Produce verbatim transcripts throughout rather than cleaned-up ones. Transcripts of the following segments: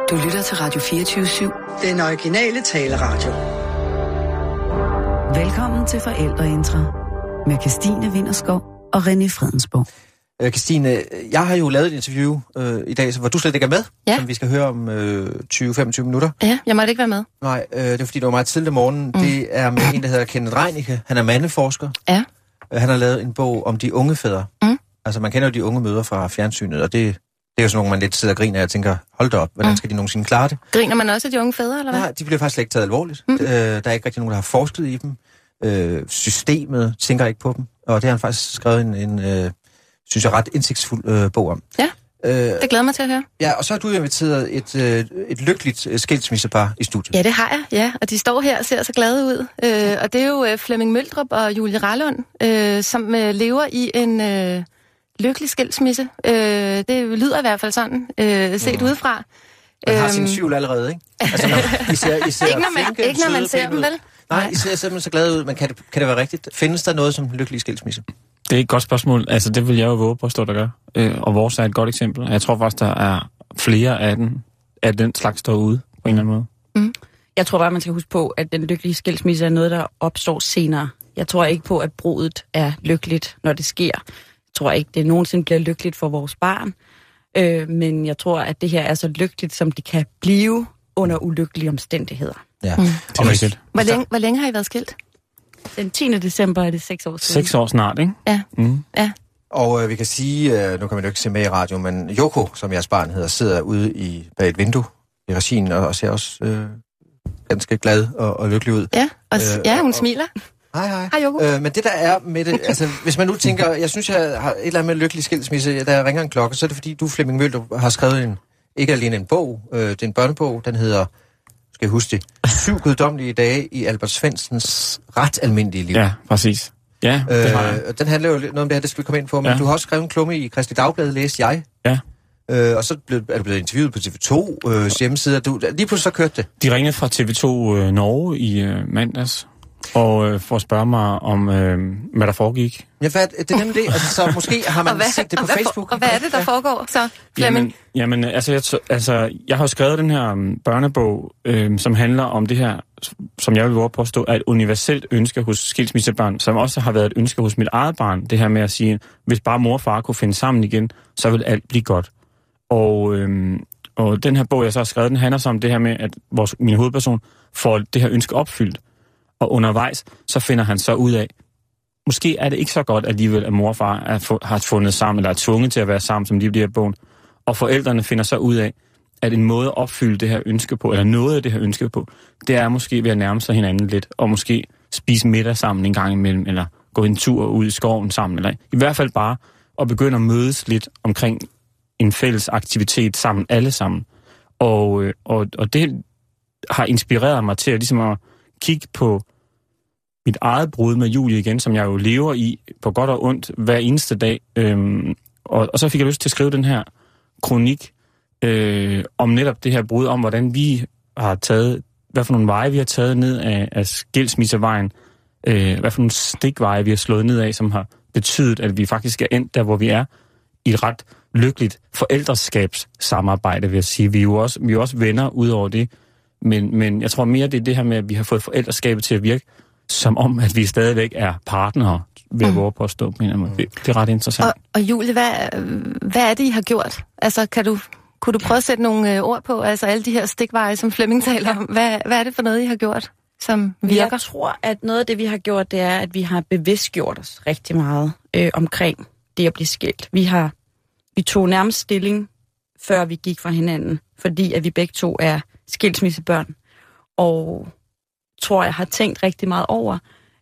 Du lytter til Radio fireogtyve syv. Den originale taleradio. Velkommen til Forældreintra med Kirstine Vinterskov og René Fredensborg. Øh, Kirstine, jeg har jo lavet et interview øh, i dag, hvor du slet ikke er med, ja. som vi skal høre om øh, tyve til femogtyve minutter. Ja, jeg måtte ikke være med. Nej, øh, det er fordi, det var meget tidligt om morgenen. Mm. Det er med en, der hedder Kenneth Reinicke. Han er mandeforsker. Ja. Øh, han har lavet en bog om de unge fædre. Mm. Altså, man kender jo de unge mødre fra fjernsynet, og det, det er jo sådan nogle, man lidt sidder og griner og tænker, hold da op, hvordan mm. skal de nogensinde klare det? Griner man også af de unge fædre, eller hvad? Nej, de bliver faktisk slet ikke taget alvorligt. Mm. Øh, der er ikke rigtig nogen, der har forsket i dem. Øh, systemet tænker ikke på dem. Og det har han faktisk skrevet en, en øh, synes jeg, ret indsigtsfuld øh, bog om. Ja, øh, det glæder mig til at høre. Ja, og så har du inviteret et, øh, et lykkeligt øh, skilsmissepar i studiet. Ja, det har jeg, ja. Og de står her og ser så glade ud. Øh, og det er jo øh, Flemming Møldrup og Julie Rallund, øh, som øh, lever i en øh, lykkelig skilsmisse. Øh, det lyder i hvert fald sådan, øh, set mm. udefra. Man har sin tvivl allerede, ikke? Altså, når, I ser, I ser ikke når man, flinke, ikke, når man ser dem, vel? Nej, I ser simpelthen så glade ud, men kan det, kan det være rigtigt? Findes der noget som lykkelig skilsmisse? Det er et godt spørgsmål. Altså, det vil jeg jo våge på at stå, der gør. Øh, og vores er et godt eksempel. Jeg tror faktisk, der er flere af den, af den slags derude, på en eller anden måde. Mm. Jeg tror bare, man skal huske på, at den lykkelige skilsmisse er noget, der opstår senere. Jeg tror ikke på, at brudet er lykkeligt, når det sker. Jeg tror ikke, det nogensinde bliver lykkeligt for vores barn. Øh, men jeg tror, at det her er så lykkeligt, som det kan blive under ulykkelige omstændigheder. Ja, mm. det er rigtigt. Hvor længe, hvor længe har I været skilt? Den tiende december er det seks år siden. Seks år snart, ikke? Ja. Mm. Ja. Og øh, vi kan sige, øh, nu kan man jo ikke se med i radio, men Joko, som jeres barn hedder, sidder ude i, bag et vindue i regien og, og ser også øh, ganske glad og, og lykkelig ud. Ja, og, øh, ja hun og, smiler. Hej, hej. Hej, Joko. Øh, men det der er med det, altså hvis man nu tænker, jeg synes, jeg har et eller andet med lykkelig skilsmisse, da jeg ringer en klokke, så er det fordi, du, Flemming Møldrup, har skrevet en, ikke alene en bog, øh, det er en børnebog, den hedder, skal jeg huske det, Syv guddommelige dage i Albert Svendsens ret almindelige liv. Ja, præcis. Ja, det har jeg. Øh, den handler jo lidt noget om det her, det skal vi komme ind på, men ja. Du har også skrevet en klumme i Kristeligt Dagblad, læste jeg. Ja. Øh, og så blev, er du blevet interviewet på T V to øh, hjemmeside, du, lige pludselig så kørte det. De ringede fra T V to øh, Norge i øh, mandags, og øh, for at spørge mig om, øh, hvad der foregik. Ja, hvad, det er nemlig det. Altså, så måske har man hvad, set det på og hvad, Facebook. Og hvad er det, der foregår så, Flemming? Jamen, jamen altså, jeg, altså, jeg har jo skrevet den her um, børnebog, øh, som handler om det her, som jeg vil våge påstå, er et universelt ønske hos skilsmissebørn, som også har været et ønske hos mit eget barn. Det her med at sige, hvis bare mor og far kunne finde sammen igen, så vil alt blive godt. Og, øh, og den her bog, jeg så har skrevet, den handler så om det her med, at vores, min hovedperson får det her ønske opfyldt. Og undervejs, så finder han så ud af, måske er det ikke så godt alligevel, at mor og far er, har fundet sammen, eller er tvunget til at være sammen, som de bliver i bogen. Og forældrene finder så ud af, at en måde at opfylde det her ønske på, eller noget af det her ønske på, det er måske ved at nærme sig hinanden lidt, og måske spise middag sammen en gang imellem, eller gå en tur ud i skoven sammen, eller i hvert fald bare at begynde at mødes lidt omkring en fælles aktivitet sammen, alle sammen. Og, og, og det har inspireret mig til at, ligesom at kigge på mit eget brud med Julie igen, som jeg jo lever i på godt og ondt hver eneste dag. Øhm, og, og så fik jeg lyst til at skrive den her kronik øh, om netop det her brud, om hvordan vi har taget, hvad for nogle veje vi har taget ned af, af skilsmissevejen, øh, hvad for nogle stikveje vi har slået ned af, som har betydet, at vi faktisk er endt der, hvor vi er, i et ret lykkeligt forældreskabssamarbejde, vil jeg sige. Vi er jo også, vi er også venner ud over det. Men, men jeg tror mere, det er det her med, at vi har fået forældreskabet til at virke, som om, at vi stadigvæk er partnere, ved at våge på at stå på en eller anden måde. Det, det er ret interessant. Og, og Julie, hvad, hvad er det, I har gjort? Altså, kan du, kunne du prøve at sætte nogle ord på, altså alle de her stikveje, som Flemming taler om? Hvad, hvad er det for noget, I har gjort, som virker? Jeg tror, at noget af det, vi har gjort, det er, at vi har bevidstgjort os rigtig meget øh, omkring det at blive skilt. Vi har, vi tog nærmest stilling, før vi gik fra hinanden, fordi at vi begge to er skilsmissebørn, og tror jeg har tænkt rigtig meget over,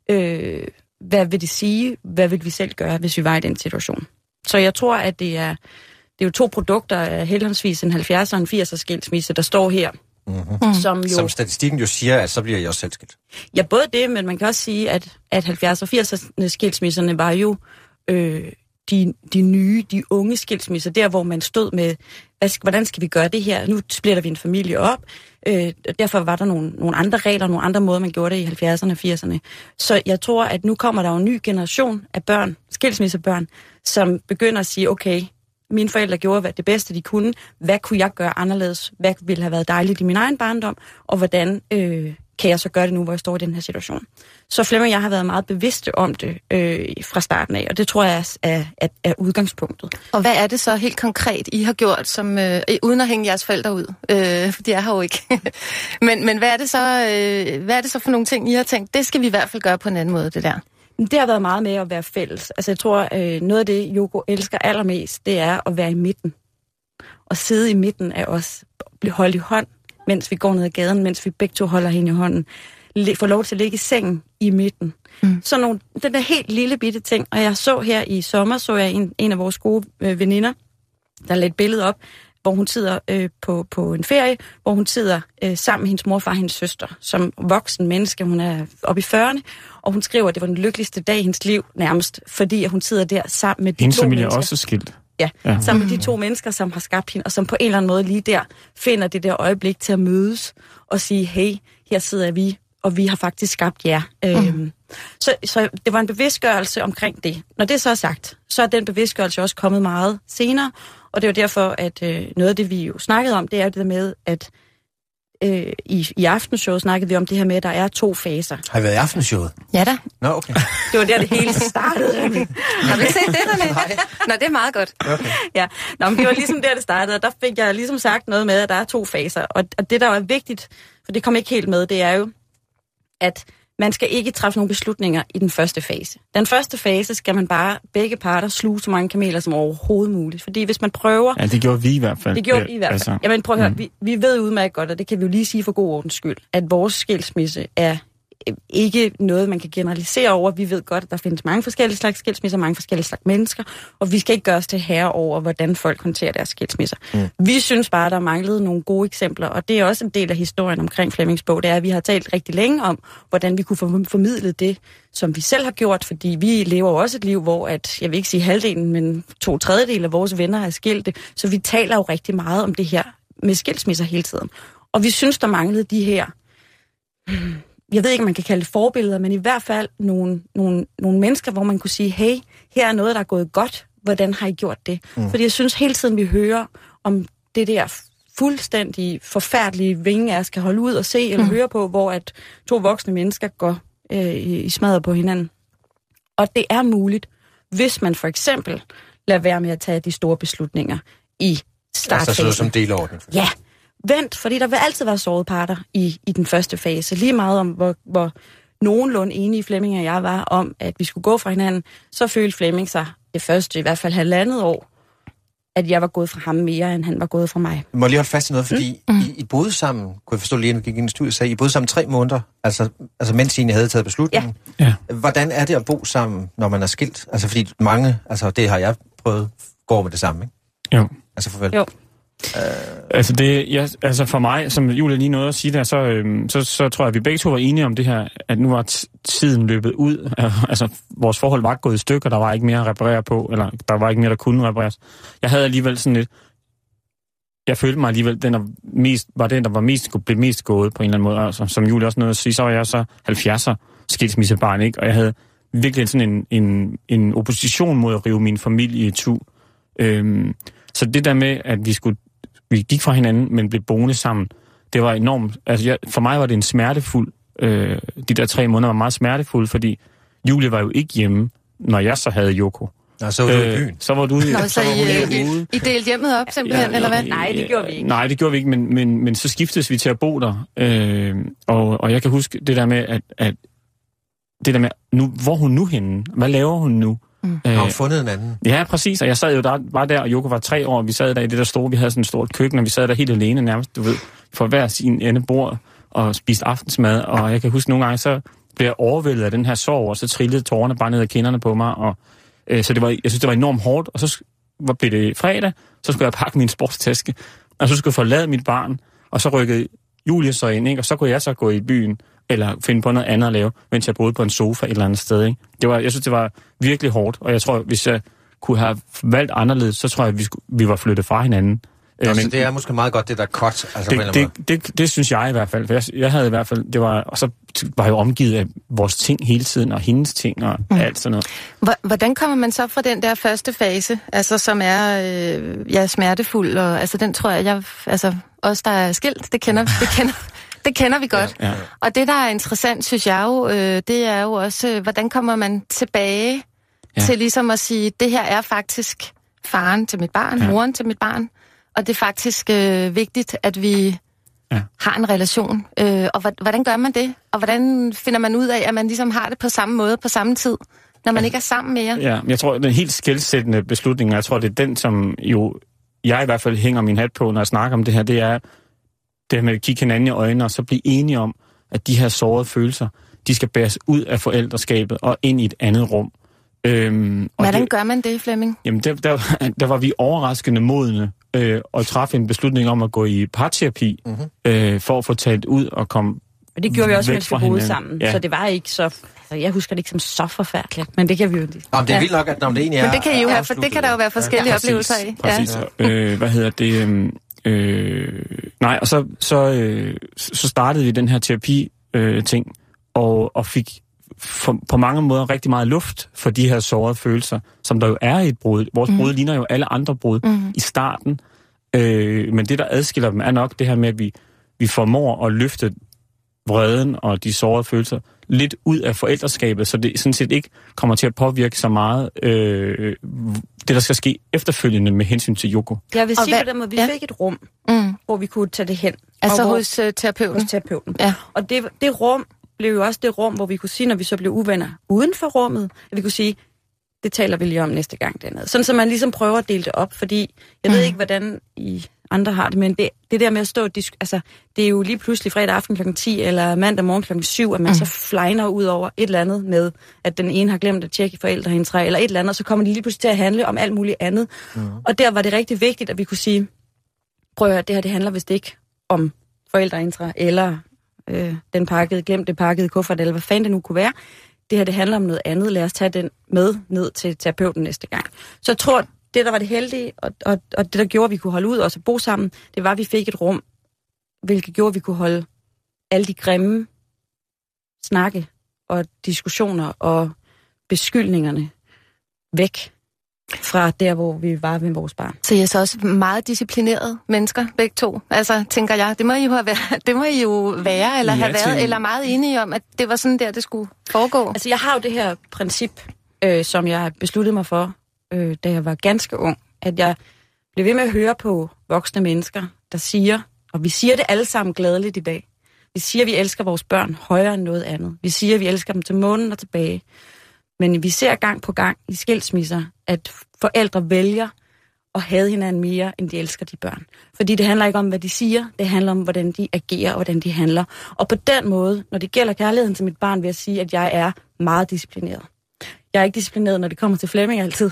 øh, hvad vil det sige, hvad vil vi selv gøre, hvis vi var i den situation. Så jeg tror, at det er, det er jo to produkter af henholdsvis en halvfjerdser og en firser skilsmisse, der står her. Mm-hmm. Som, jo, som statistikken jo siger, at så bliver jeg også selv skilt. Ja, både det, men man kan også sige, at, at halvfjerdser og firser skilsmisserne var jo øh, de, de nye, de unge skilsmisser, der hvor man stod med, hvordan skal vi gøre det her? Nu splitter vi en familie op. Øh, derfor var der nogle, nogle andre regler, nogle andre måder, man gjorde det i halvfjerdserne og firserne. Så jeg tror, at nu kommer der jo en ny generation af børn, skilsmissebørn, som begynder at sige, okay, mine forældre gjorde det bedste, de kunne. Hvad kunne jeg gøre anderledes? Hvad ville have været dejligt i min egen barndom? Og hvordan øh, kan jeg så gøre det nu, hvor jeg står i den her situation? Så Flemming og jeg har været meget bevidste om det øh, fra starten af, og det tror jeg er, er, er, er udgangspunktet. Og hvad er det så helt konkret, I har gjort, som øh, uden at hænge jeres forældre ud? Øh, for de er her jo ikke. men men hvad, er det så, øh, hvad er det så for nogle ting, I har tænkt, det skal vi i hvert fald gøre på en anden måde, det der? Det har været meget med at være fælles. Altså jeg tror, øh, noget af det, Yoko elsker allermest, det er at være i midten. Og sidde i midten af os, blive holdt i hånd, mens vi går ned ad gaden, mens vi begge to holder hende i hånden. Få lov til at ligge i sengen i midten. Mm. Så nogle, den der helt lille bitte ting. Og jeg så her i sommer, så jeg en, en af vores gode øh, veninder, der lagde et billede op, hvor hun sidder øh, på, på en ferie, hvor hun sidder øh, sammen med hendes mor, far og hendes søster, som voksen menneske. Hun er oppe i fyrrerne, og hun skriver, at det var den lykkeligste dag i hendes liv nærmest, fordi at hun sidder der sammen med de hendes to familie mennesker. Er også skilt. Ja, ja, sammen med de to mennesker, som har skabt hende, og som på en eller anden måde lige der finder det der øjeblik til at mødes og sige, hey, her sidder vi, og vi har faktisk skabt jer. Mm. Øhm, så, så det var en bevidstgørelse omkring det. Når det så er sagt, så er den bevidstgørelse også kommet meget senere, og det er jo derfor, at øh, noget af det, vi jo snakkede om, det er jo det med, at øh, i, i aftenshowet snakkede vi om det her med, at der er to faser. Har I været i aftenshowet? Ja da. Nå, okay. Det var der, det hele startede. Har vi set det, der? Nå, det er meget godt. Okay. Ja, Nå, men det var ligesom der, det startede, og der fik jeg ligesom sagt noget med, at der er to faser. Og, og det, der er vigtigt, for det kom ikke helt med, det er jo, at man skal ikke træffe nogle beslutninger i den første fase. Den første fase skal man bare begge parter sluge så mange kameler som overhovedet muligt. Fordi hvis man prøver... Ja, det gjorde vi i hvert fald. Det gjorde vi i hvert fald. Altså, Jamen prøv at høre, mm. vi, vi ved udmærket godt, og det kan vi jo lige sige for god ordens skyld, at vores skilsmisse er ikke noget, man kan generalisere over. Vi ved godt, at der findes mange forskellige slags skilsmisser, mange forskellige slags mennesker, og vi skal ikke gøre os til herre over, hvordan folk håndterer deres skilsmisser. Mm. Vi synes bare, der manglede nogle gode eksempler, og det er også en del af historien omkring Flemmings bog, det er, at vi har talt rigtig længe om, hvordan vi kunne få formidlet det, som vi selv har gjort, fordi vi lever også et liv, hvor, at, jeg vil ikke sige halvdelen, men to tredjedel af vores venner er skilte, så vi taler jo rigtig meget om det her med skilsmisser hele tiden. Og vi synes, der manglede de her... jeg ved ikke, om man kan kalde det forbilleder, men i hvert fald nogle, nogle, nogle mennesker, hvor man kunne sige, hey, her er noget, der er gået godt. Hvordan har I gjort det? Mm. Fordi jeg synes hele tiden, vi hører om det der fuldstændig forfærdelige vinge, jeg skal holde ud og se eller mm. høre på, hvor at to voksne mennesker går øh, i smadret på hinanden. Og det er muligt, hvis man for eksempel lader være med at tage de store beslutninger i startfasen. Altså sådan som delorden. Ja. Vent, fordi der vil altid være sårede parter i, i den første fase. Lige meget om, hvor, hvor nogenlunde enige Flemming og jeg var om, at vi skulle gå fra hinanden, så følte Flemming sig det første, i hvert fald halvandet år, at jeg var gået fra ham mere, end han var gået fra mig. Jeg må lige holde fast i noget, fordi mm. I, I boede sammen, kunne jeg forstå lige, inden vi gik ind i studiet, sagde, I boede sammen tre måneder, altså, altså mens I havde taget beslutningen. Ja. Ja. Hvordan er det at bo sammen, når man er skilt? Altså fordi mange, altså det har jeg prøvet, går med det samme, ikke? Jo. Altså farvel. Jo. Uh... Altså, det, ja, altså for mig, som Julie lige nåede at sige der, så, øhm, så, så tror jeg, at vi begge to var enige om det her, at nu var t- tiden løbet ud. Uh, altså, vores forhold var gået i stykker, der var ikke mere at reparere på, eller der var ikke mere, der kunne repareres. Jeg havde alligevel sådan lidt... Jeg følte mig alligevel, den der mest, var den, der var mest, blev mest gået på en eller anden måde. Altså, som Julie også nåede at sige, så var jeg så halvfjerdser skilsmissebarn, ikke? Og jeg havde virkelig sådan en, en, en opposition mod at rive min familie i tu. Øhm, så det der med, at vi skulle vi gik fra hinanden, men blev boende sammen, det var enormt. Altså, jeg, for mig var det en smertefuld... Øh, de der tre måneder var meget smertefulde, fordi Julie var jo ikke hjemme, når jeg så havde Yoko. Nå, så var du øh, i byen. Så var du ude. Nå, så, så I, I, I delte hjemmet op simpelthen, ja, eller hvad? Nej, det gjorde vi ikke. Nej, det gjorde vi ikke, men, men, men så skiftedes vi til at bo der. Øh, og, og jeg kan huske det der med, at, at det der med, nu, hvor er hun nu henne? Hvad laver hun nu? Mm. Har hun fundet en anden? Ja, præcis. Og jeg sad jo der, var der, og Yoko var tre år, og vi sad der i det der store, vi havde sådan et stort køkken, og vi sad der helt alene nærmest, du ved, for hver sin ende bord og spiste aftensmad. Og jeg kan huske nogle gange, så blev jeg overvældet af den her sorg, og så trillede tårerne bare ned ad kinderne på mig. Og, øh, så det var, jeg synes, det var enormt hårdt. Og så var, blev det fredag, så skulle jeg pakke min sportstaske, og så skulle jeg forlade mit barn, og så rykkede Julie så ind, ikke? Og så kunne jeg så gå i byen, eller finde på noget andet at lave, mens jeg boede på en sofa et eller andet sted, ikke? Det var, jeg synes, det var virkelig hårdt, og jeg tror, hvis jeg kunne have valgt anderledes, så tror jeg, vi, skulle, vi var flyttet fra hinanden Øh, men, det er måske meget godt, det der cut. Altså, det, det, det, det synes jeg i hvert fald. For jeg, jeg havde i hvert fald, det var, og så var jeg jo omgivet af vores ting hele tiden, og hendes ting, og mm. alt sådan noget. Hvordan kommer man så fra den der første fase, altså som er øh, ja, smertefuld, og altså den tror jeg, jeg altså os der er skilt, det kender, det kender, det kender vi godt. Ja, ja. Og det der er interessant, synes jeg jo, øh, det er jo også, øh, hvordan kommer man tilbage ja. til ligesom at sige, det her er faktisk faren til mit barn, ja. moren til mit barn, og det er faktisk øh, vigtigt, at vi ja. har en relation. Øh, og hvordan gør man det? Og hvordan finder man ud af, at man ligesom har det på samme måde, på samme tid, når man ja. ikke er sammen mere? Ja, jeg tror, det er en helt skelsættende beslutning, jeg tror, det er den, som jo, jeg i hvert fald hænger min hat på, når jeg snakker om det her, det er det med at kigge hinanden i øjnene, og så blive enige om, at de her sårede følelser, de skal bæres ud af forældreskabet og ind i et andet rum. Øhm, Hvordan det, gør man det, Flemming? Jamen, der, der, der var vi overraskende modne øh, og træffe en beslutning om at gå i parterapi, mm-hmm. øh, for at få talt ud og komme og det gjorde vi også, mens vi boede sammen. Ja. Så det var ikke så... Altså, jeg husker det ikke som så forfærdeligt, men det kan vi jo... Nå, men det er vildt nok, at når det egentlig er... Men det kan, I jo have, for det kan der jo være forskellige ja, oplevelser af. Præcis. Ja. Øh, hvad hedder det... Øh, nej, og så, så, øh, så startede vi den her terapi-ting, øh, og, og fik for, på mange måder rigtig meget luft for de her sårede følelser, som der jo er i et brud. Vores mm. brud ligner jo alle andre brud mm. i starten, øh, men det, der adskiller dem, er nok det her med, at vi, vi formår at løfte vreden og de sårede følelser lidt ud af forældreskabet, så det sådan set ikke kommer til at påvirke så meget øh, det, der skal ske efterfølgende med hensyn til Yoko. Jeg vil sige på den måde, vi ja. fik et rum, mm. hvor vi kunne tage det hen. Altså hvor, hos uh, terapeuten? Hos terapeuten. Ja. Og det, det rum blev jo også det rum, hvor vi kunne sige, når vi så blev uvenner uden for rummet, at vi kunne sige, det taler vi lige om næste gang dernede. Sådan, så man ligesom prøver at dele det op, fordi jeg mm. ved ikke, hvordan I andre har det, men det, det der med at stå, altså, det er jo lige pludselig fredag aften klokken ti, eller mandag morgen klokken syv, at man mm. så flejner ud over et eller andet med, at den ene har glemt at tjekke forældrehindtræ, eller et eller andet, og så kommer det lige pludselig til at handle om alt muligt andet. Mm. Og der var det rigtig vigtigt, at vi kunne sige, prøv at høre, det her det handler vist ikke om forældrehindtræ, eller øh, den pakkede, glemte pakkede kuffert, eller hvad fanden det nu kunne være. Det her det handler om noget andet. Lad os tage den med ned til terapeuten næste gang. Så jeg tror, det, der var det heldige, og, og, og det, der gjorde, at vi kunne holde ud og så bo sammen, det var, at vi fik et rum, hvilket gjorde, at vi kunne holde alle de grimme snakke og diskussioner og beskyldningerne væk fra der, hvor vi var med vores barn. Så I er så også meget disciplinerede mennesker, begge to. Altså, tænker jeg, det må I jo, have været, det må I jo være, eller ja, have været, til... eller meget enige om, at det var sådan der, det skulle foregå. Altså, jeg har jo det her princip, øh, som jeg besluttede mig for, øh, da jeg var ganske ung, at jeg blev ved med at høre på voksne mennesker, der siger, og vi siger det alle sammen gladeligt i dag, vi siger, at vi elsker vores børn højere end noget andet. Vi siger, at vi elsker dem til månen og tilbage. Men vi ser gang på gang i skilsmisser, at forældre vælger at hade hinanden mere, end de elsker de børn. Fordi det handler ikke om, hvad de siger, det handler om, hvordan de agerer og hvordan de handler. Og på den måde, når det gælder kærligheden til mit barn, vil jeg sige, at jeg er meget disciplineret. Jeg er ikke disciplineret, når det kommer til Flemming altid.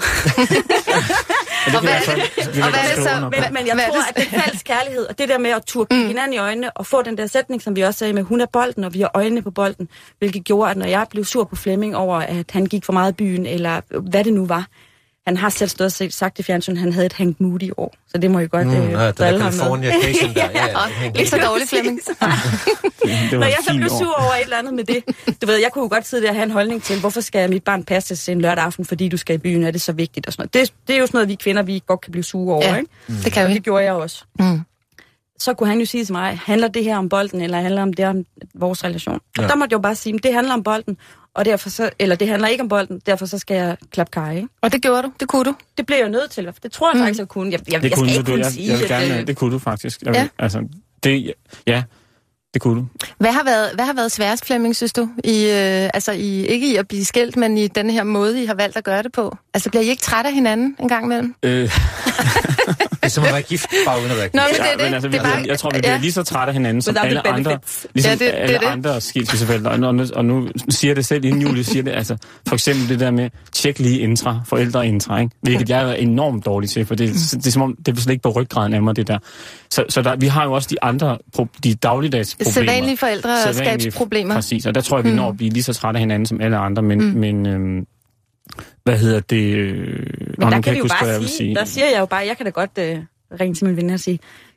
Og hvad, og hvad er det så? Men, men jeg hvad tror, at det er falsk kærlighed, og det der med at turde kigge mm. hinanden i øjnene, og få den der sætning, som vi også sagde med, hun er bolden, og vi har øjnene på bolden, hvilket gjorde, at når jeg blev sur på Flemming over, at han gik for meget i byen, eller hvad det nu var, han har selv stået og sagt i fjernsyn, han havde et Hank Moody år, så det må jo godt mm, øh, ja, drille ham med. Der. Ja, ja, ja, ikke så dårligt, Flemming. Når jeg så blev sur over et eller andet med det, du ved, jeg kunne jo godt sidde der og have en holdning til, hvorfor skal mit barn passes en lørdag aften, fordi du skal i byen, er det så vigtigt og sådan noget. Det, det er jo sådan noget, vi kvinder, vi godt kan blive sure over, ja, ikke? Mm. Det kan vi. Og det gjorde jeg også. Mm. Så kunne han jo sige til mig, handler det her om bolden, eller handler det om vores relation? Ja. Og der måtte jeg jo bare sige, det handler om bolden, og derfor så, eller det handler ikke om bolden, derfor så skal jeg klappe kaj, ikke? Og det gjorde du? Det kunne du? Det blev jeg nødt til, det tror jeg mm. faktisk, jeg kunne. Jeg, jeg, det jeg kunne skal du, ikke kunne jeg, sige, jeg vil gerne, at... Det kunne du faktisk. Jeg ja. vil, altså, det, ja, det kunne du. Hvad har været, hvad har været sværest, Flemming, synes du? I, øh, altså, i, ikke i at blive skilt, men i den her måde, I har valgt at gøre det på? Altså, bliver I ikke træt af hinanden en gang imellem? Øh... Det er som at være gift, bare uden at være gift. Nå, men det er det. Ja, men altså, det bare, jeg, jeg tror, vi bliver ja. lige så trætte af hinanden, som alle andre, ligesom ja, det, alle det, det. andre skilsmisseforældre. Og, og, og nu siger det selv, inden Julie siger det, altså, for eksempel det der med, tjek lige intra, forældre intra, ikke? Hvilket jeg er enormt dårlig til, for det, det, det er som om, det er slet ikke på ryggraden af mig, det der. Så, så der, vi har jo også de andre, de dagligdags problemer. Sædvanlige forældreskabsproblemer. Præcis, og der tror jeg, vi når at blive lige så trætte af hinanden, som alle andre, men... Mm. men øhm, hvad hedder det? Øh, men der kan vi jo bare sige, sige, der siger jeg jo bare, jeg kan da godt... Øh, ringe til min venner og sige,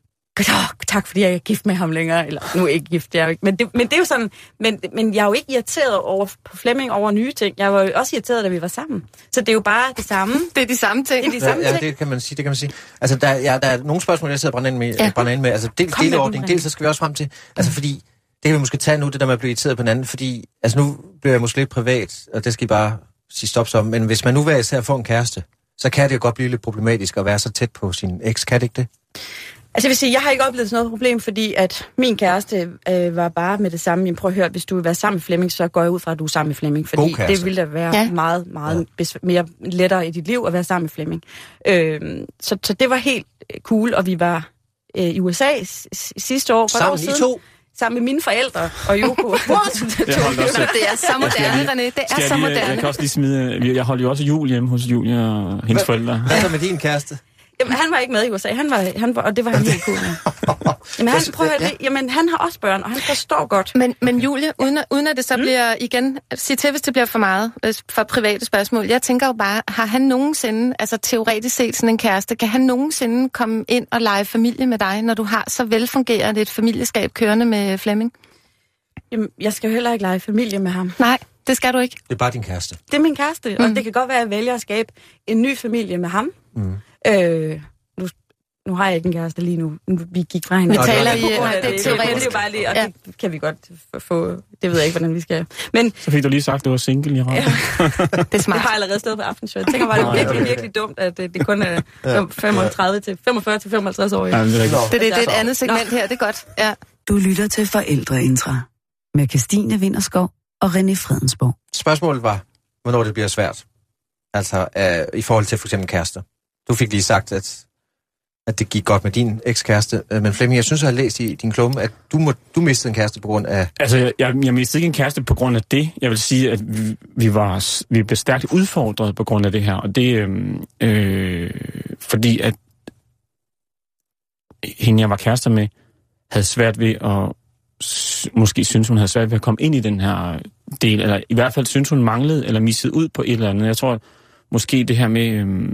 tak fordi jeg er gift med ham længere, eller nu er jeg ikke gift, jeg er ikke. Men, det, men det er jo sådan, men, men jeg er jo ikke irriteret over på Flemming over nye ting. Jeg var jo også irriteret, da vi var sammen. Så det er jo bare det samme. Det er de samme ting. Det er de samme ja, ja, ting. det kan man sige, det kan man sige. Altså, der, ja, der er nogle spørgsmål, jeg sidder og brænder ind med. Ja. Brænder ind med. Altså, dels deleordning, dels så skal vi også frem til, altså fordi, det kan vi måske tage nu, det der med at blive irriteret på hinanden, fordi, altså nu bliver jeg måske lidt privat, og det skal I bare sige stop som, men hvis man nu vil især få en kæreste, så kan det jo godt blive lidt problematisk at være så tæt på sin eks, kan det ikke det? Altså jeg vil sige, jeg har ikke oplevet sådan noget problem, fordi at min kæreste øh, var bare med det samme. Jeg prøver at høre, at hvis du vil være sammen med Flemming, så går jeg ud fra, at du er sammen med Flemming. Fordi det ville da være ja. meget, meget ja. besv- mere lettere i dit liv at være sammen med Flemming. Øh, så, så det var helt cool, og vi var øh, i U S A s- s- sidste år. Sammen i to? Sammen med mine forældre og Yoko. det, det er så moderne, René. Det er så moderne. Jeg kan også lige smide... Jeg holdt jo også jul hjemme hos Julie og hendes Hva? forældre. Hvad så med din kæreste? Jamen, han var ikke med i U S A, han var, han var, og det var han helt cool med. Jamen, han, prøv at høre, det, jamen, han har også børn, og han forstår godt. Men, men Julie, uden at, uden at det så bliver igen, sig til, hvis det bliver for meget, for private spørgsmål. Jeg tænker jo bare, har han nogensinde, altså teoretisk set sådan en kæreste, kan han nogensinde komme ind og lege familie med dig, når du har så velfungerende et familieskab kørende med Flemming? Jamen, jeg skal jo heller ikke lege familie med ham. Nej, det skal du ikke. Det er bare din kæreste. Det er min kæreste, mm. og det kan godt være, at jeg vælger at skabe en ny familie med ham. Mm. Øh, nu, nu har jeg ikke en kæreste lige nu. Vi gik fra hende. Vi taler i... Det, det, det, det er bare lige, og ja. det kan vi godt få... Det ved jeg ikke, hvordan vi skal... Men, så fik du lige sagt, at du var single i radio. Ja. Det er smart. Det har allerede stået på Aftenshow. Jeg tænker bare, det er virkelig, virkelig dumt, at det, det kun er femogtredive til femogfyrre til femoghalvtreds år. Ja, det, er det, det, det er et andet segment her, det er godt. Ja. Du lytter til Forældreintra med Kirstine Winterskov og René Fredensborg. Spørgsmålet var, hvornår det bliver svært. Altså, øh, i forhold til for eksempel kærester. Du fik lige sagt, at, at det gik godt med din ekskæreste. Men Flemming, jeg synes, jeg har læst i din klumme, at du, må, du mistede en kæreste på grund af... Altså, jeg, jeg, jeg mistede ikke en kæreste på grund af det. Jeg vil sige, at vi, vi, var, vi blev stærkt udfordret på grund af det her. Og det øh, øh, fordi, at hende, jeg var kærester med, havde svært ved at... Måske synes hun havde svært ved at komme ind i den her del. Eller i hvert fald synes hun manglede eller missede ud på et eller andet. Jeg tror, måske det her med... Øh,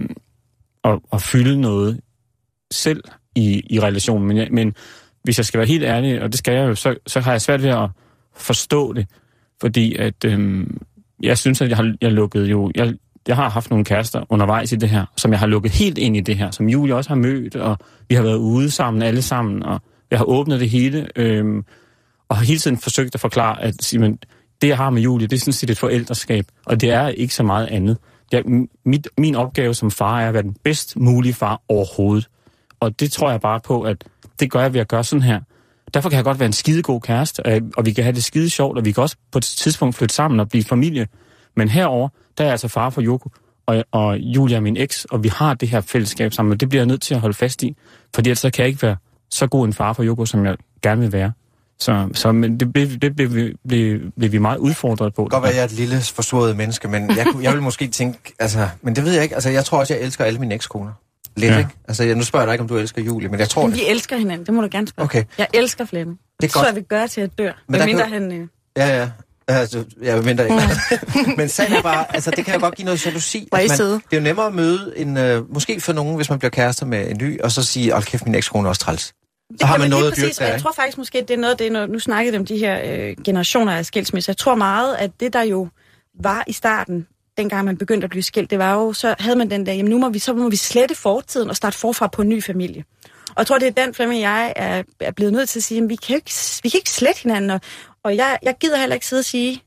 At, at fylde noget selv i, i relationen. Men, jeg, men hvis jeg skal være helt ærlig, og det skal jeg jo, så, så har jeg svært ved at forstå det. Fordi at øhm, jeg synes, at jeg har jeg lukket jo... Jeg, jeg har haft nogle kærester undervejs i det her, som jeg har lukket helt ind i det her, som Julie også har mødt, og vi har været ude sammen, alle sammen, og jeg har åbnet det hele, øhm, og har hele tiden forsøgt at forklare, at Simon, det jeg har med Julie, det er sådan set et forældreskab, og det er ikke så meget andet. Jeg, mit, min opgave som far er at være den bedst mulige far overhovedet. Og det tror jeg bare på, at det gør jeg ved at gøre sådan her. Derfor kan jeg godt være en skidegod kæreste, og vi kan have det skide sjovt, og vi kan også på et tidspunkt flytte sammen og blive familie. Men herover der er jeg altså far for Yoko, og, og Julia er min eks, og vi har det her fællesskab sammen, og det bliver jeg nødt til at holde fast i. Fordi ellers så kan jeg ikke være så god en far for Yoko, som jeg gerne vil være. Så, så men det, det, det blev, vi, blev, blev vi meget udfordret på. Det kan godt være, jeg er et lille forsvoret menneske, men jeg, jeg vil måske tænke, altså, men det ved jeg ikke, altså jeg tror også, jeg elsker alle mine ekskoner. Lidt, ja. Ikke? Altså jeg, nu spørger jeg dig ikke, om du elsker Julie, men jeg tror... Men vi elsker hinanden, det må du gerne spørge. Okay. Jeg elsker Flemming. Det, det tror jeg, vi gør til at dør, men mindre kan... han... Øh... Ja, ja. Altså, jeg mindre ikke. Mm. Men sagen er bare, altså det kan jo godt give noget jalousi. Altså, det er jo nemmere at møde, en, uh, måske for nogen, hvis man bliver kærester med en ny, og så sige, åh kæft, min ekskone er også træls. Det har man noget at dyrke der, jeg tror faktisk måske, det er noget, det er noget, nu snakkede om de her øh, generationer af skilsmisse. Jeg tror meget, at det der jo var i starten, dengang man begyndte at blive skilt, det var jo, så havde man den der, jamen nu må vi, så må vi slette fortiden og starte forfra på en ny familie. Og jeg tror, det er den Flemming, jeg er, er blevet nødt til at sige, jamen vi kan ikke, vi kan ikke slette hinanden. Og, og jeg, jeg gider heller ikke sidde og sige,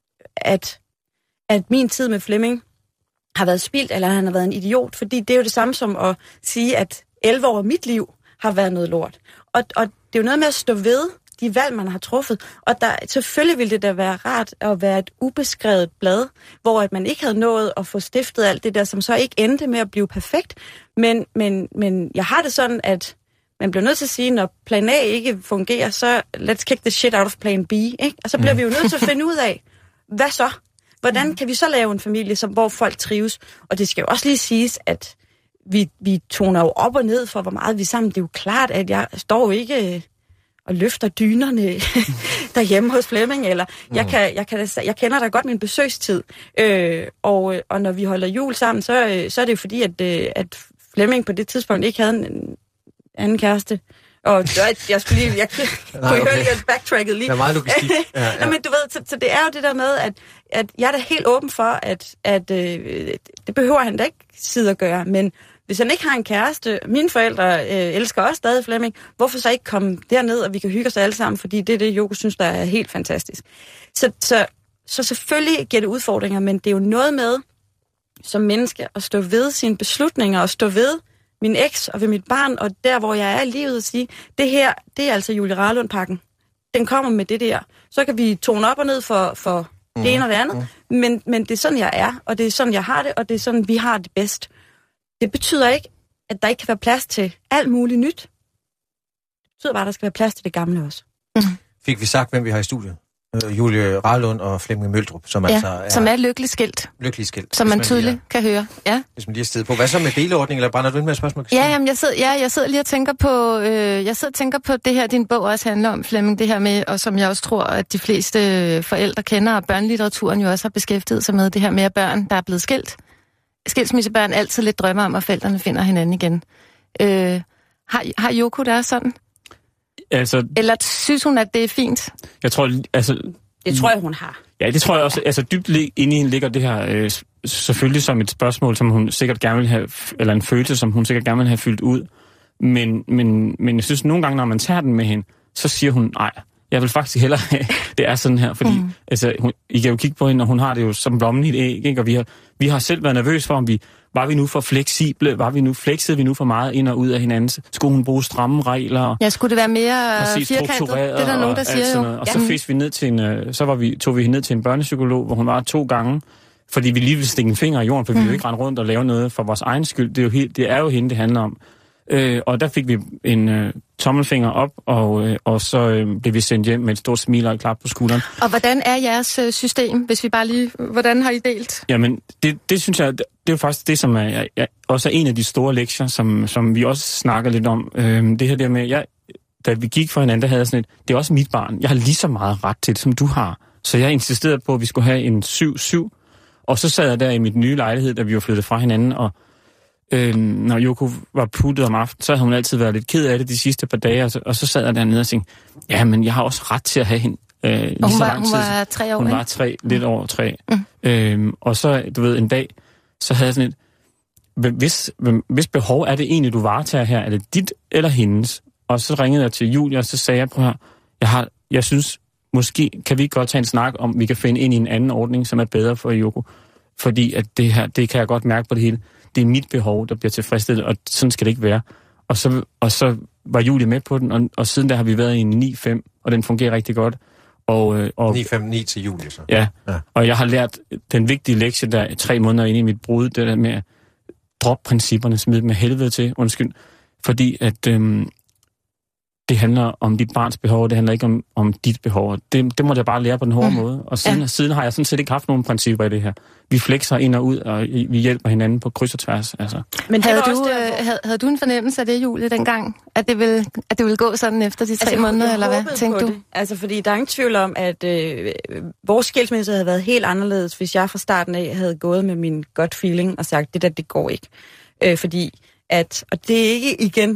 at, at min tid med Flemming har været spildt, eller han har været en idiot, fordi det er jo det samme som at sige, at elleve år af mit liv har været noget lort. Og, og det er jo noget med at stå ved de valg, man har truffet. Og der, selvfølgelig ville det da være rart at være et ubeskrevet blad, hvor at man ikke havde nået at få stiftet alt det der, som så ikke endte med at blive perfekt. Men, men, men jeg har det sådan, at man bliver nødt til at sige, når plan A ikke fungerer, så let's kick the shit out of plan B. Ikke? Og så bliver vi jo nødt til at finde ud af, hvad så? Hvordan kan vi så lave en familie, som, hvor folk trives? Og det skal jo også lige siges, at Vi, vi toner jo op og ned for, hvor meget vi er sammen. Det er jo klart, at jeg står jo ikke og løfter dynerne derhjemme hos Flemming, eller mm. jeg, kan, jeg, kan, jeg kender da godt min besøgstid. Øh, og, og når vi holder jul sammen, så, så er det jo fordi, at, at Flemming på det tidspunkt ikke havde en, anden kæreste. Og jeg skulle lige, jeg kunne Nej, okay. høre lige, at backtracket lige. Det er meget logistik. Ja, ja. Nå, men du ved, så, så det er jo det der med, at, at jeg er da helt åben for, at, at øh, det behøver han da ikke sidde og gøre, men hvis han ikke har en kæreste, mine forældre øh, elsker også stadig Flemming, hvorfor så ikke komme derned, og vi kan hygge os alle sammen, fordi det er det, Yoko synes, der er helt fantastisk. Så, så, så selvfølgelig giver det udfordringer, men det er jo noget med, som menneske, at stå ved sine beslutninger, og stå ved min eks og ved mit barn, og der, hvor jeg er i livet, og sige, det her, det er altså Julie Rarlund-pakken. Den kommer med det der. Så kan vi tone op og ned for, for mm. det ene og det andet, mm. men, men det er sådan, jeg er, og det er sådan, jeg har det, og det er sådan, vi har det bedst. Det betyder ikke, at der ikke kan være plads til alt muligt nyt. Det betyder bare, at der skal være plads til det gamle også. Mm. Fik vi sagt, hvem vi har i studiet? Uh, Julie Rarlund og Flemming Møldrup, som ja, altså er... som er lykkelig skilt. Lykkelig skilt. Som man, man tydeligt er, kan høre. Ja. Hvis man lige er stedet på. Hvad så med deleordning, eller brænder du ind med et spørgsmål? Ja, jamen, jeg sidder, ja, jeg sidder lige og tænker på, øh, jeg sidder og tænker på det her, din bog også handler om, Flemming, det her med, og som jeg også tror, at de fleste forældre kender, og børnelitteraturen jo også har beskæftiget sig med, det her med, at børn, der er blevet skilt. Skilsmissebørn altid lidt drømmer om, at forældrene finder hinanden igen. Øh, har, har Yoko det sådan? Altså, eller synes hun, at det er fint? Jeg tror, altså... Det tror jeg, hun har. Ja, det tror jeg også. Altså dybt inde i hende ligger det her øh, selvfølgelig som et spørgsmål, som hun sikkert gerne vil have, eller en følelse, som hun sikkert gerne vil have fyldt ud. Men, men, men jeg synes, nogle gange, når man tager den med hende, så siger hun, nej, jeg vil faktisk hellere have, det er sådan her. Fordi, mm. altså, hun, I kan jo kigge på hende, og hun har det jo som blommen i et æg, ikke? Og vi har, vi har selv været nervøse for, om vi, var vi nu for fleksible, var vi nu, flexede vi nu for meget ind og ud af hinanden? Skulle hun bruge stramme regler? Ja, skulle det være mere firkantet? Det er der nogen, der siger jo. Og, og så ja. vi ned til en, så var vi, tog vi ned til en børnepsykolog, hvor hun var to gange, fordi vi lige ville stikke en finger i jorden, for mm. vi ville ikke rende rundt og lave noget for vores egen skyld. Det er jo, helt, det er jo hende, det handler om. Øh, og der fik vi en øh, tommelfinger op, og, øh, og så øh, blev vi sendt hjem med et stort smil og et klap på skulderen. Og hvordan er jeres øh, system, hvis vi bare lige... Hvordan har I delt? Jamen, det, det synes jeg, det, det er jo faktisk det, som er jeg, også er en af de store lektier, som, som vi også snakker lidt om. Øh, det her der med, jeg, da vi gik for hinanden, der havde jeg sådan et, det er også mit barn. Jeg har lige så meget ret til det, som du har. Så jeg insisterede på, at vi skulle have en syv syv. Og så sad jeg der i mit nye lejlighed, da vi var flyttet fra hinanden, og Øh, når Yoko var puttet om aftenen, så havde hun altid været lidt ked af det de sidste par dage, og så, og så sad jeg dernede og tænkte, ja, men jeg har også ret til at have hende øh, lige hun så var, lang tid. Hun var tre år, Hun ikke? var tre, lidt over tre. Mm. Øh, og så, du ved, en dag, så havde jeg sådan et, hvis, hvis behov er det egentlig, du varetager her, er det dit eller hendes? Og så ringede jeg til Julia, og så sagde jeg, prøv her, jeg, har, jeg synes, måske kan vi godt tage en snak om, vi kan finde ind i en anden ordning, som er bedre for Yoko. Fordi at det her, det kan jeg godt mærke på det hele. Det er mit behov, der bliver tilfredsstillet, og sådan skal det ikke være. Og så, og så var Julie med på den, og, og siden der har vi været i en ni fem, og den fungerer rigtig godt. Og, og, ni fem ni til Julie, så. Ja, ja, og jeg har lært den vigtige lektie, der tre måneder inde i mit brud, det der med at droppe principperne, smide dem med helvede til, undskyld. Fordi at øhm, det handler om dit barns behov, og det handler ikke om, om dit behov. Det, det måtte jeg bare lære på den hårde mm. måde. Og siden, ja. siden har jeg sådan set ikke haft nogen principper i det her. Vi flexer ind og ud, og vi hjælper hinanden på kryds og tværs. Altså. Men havde du, der, hvor... havde, havde du en fornemmelse af det, Julie, dengang? At det ville, at det ville gå sådan efter de tre altså, måneder, jeg, jeg eller hvad tænkte du? Det. Altså, fordi der er ingen tvivl om, at øh, vores skilsmisse havde været helt anderledes, hvis jeg fra starten af havde gået med min gut feeling og sagt, det der, det går ikke. Øh, fordi at, og det er ikke igen...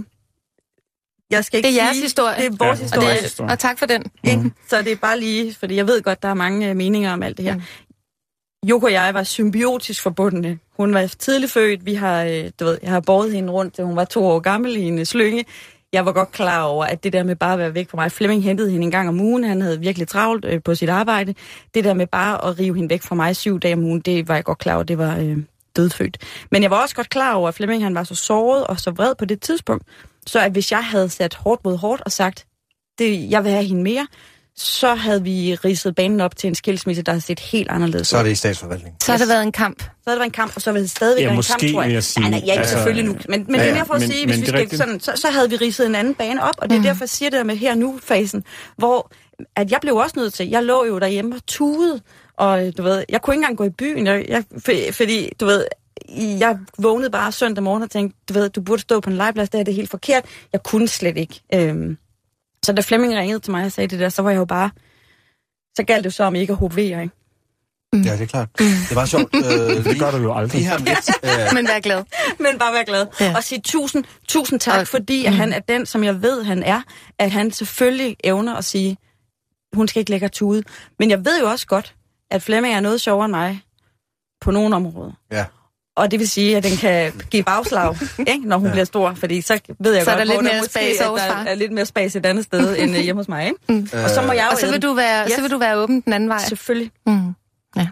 Jeg skal ikke det er jeres sige, historie. Det er vores ja, historie. Og, det er, og tak for den. Mm. Så det er bare lige, fordi jeg ved godt, der er mange meninger om alt det her. Mm. Yoko og jeg var symbiotisk forbundne. Hun var tidligt født. Vi har, du ved, jeg har båret hende rundt, til hun var to år gammel i en slynge. Jeg var godt klar over, at det der med bare at være væk fra mig. Flemming hentede hende en gang om ugen. Han havde virkelig travlt øh, på sit arbejde. Det der med bare at rive hende væk fra mig syv dage om ugen, det var jeg godt klar over, det var øh, dødfødt. Men jeg var også godt klar over, at Flemming han var så såret og så vred på det tidspunkt. Så at hvis jeg havde sat hårdt mod hårdt og sagt, det, jeg vil have hende mere, så havde vi ridset banen op til en skilsmisse, der har set helt anderledes. Så er det i statsforvaltning. Så har det været en kamp. Så har det været en kamp, og så vil det stadigvæk ja, være en kamp, tror jeg. Jeg sige. Nej, nej, ja, altså, selvfølgelig nu. Men, men ja, det er mere for at men, sige, hvis vi skal sådan, så, så havde vi ridset en anden bane op, og det er mm. derfor, jeg siger det der med her nu-fasen, hvor at jeg blev også nødt til, jeg lå jo derhjemme og tudede, og du ved, jeg kunne ikke engang gå i byen, jeg, jeg, fordi, du ved, jeg vågnede bare søndag morgen og tænkte, du ved, du burde stå på en legeplads, det er det helt forkert. Jeg kunne slet ikke. Øhm, så da Flemming ringede til mig og sagde det der, så var jeg jo bare, så galt det jo så om ikke at H V'er, ikke? Mm. Ja, det er klart. Mm. Det er meget sjovt. Øh, det gør du jo aldrig. Her lidt, øh... Men vær glad. Men bare vær glad. Ja. Og sige tusind, tusind tak, og, fordi at mm. han er den, som jeg ved, han er. At han selvfølgelig evner at sige, hun skal ikke lægge tude. Men jeg ved jo også godt, at Flemming er noget sjovere end mig på nogle områder. Ja. Og det vil sige, at den kan give bagslag, ikke, når hun ja. bliver stor. Fordi så ved jeg så godt, er der lidt mere måske, space at der er lidt mere space et andet sted end hjemme hos mig. Ikke? Mm. Og så må jeg jo og så vil, du være, yes. så vil du være åben den anden vej. Selvfølgelig. Mm. Ja.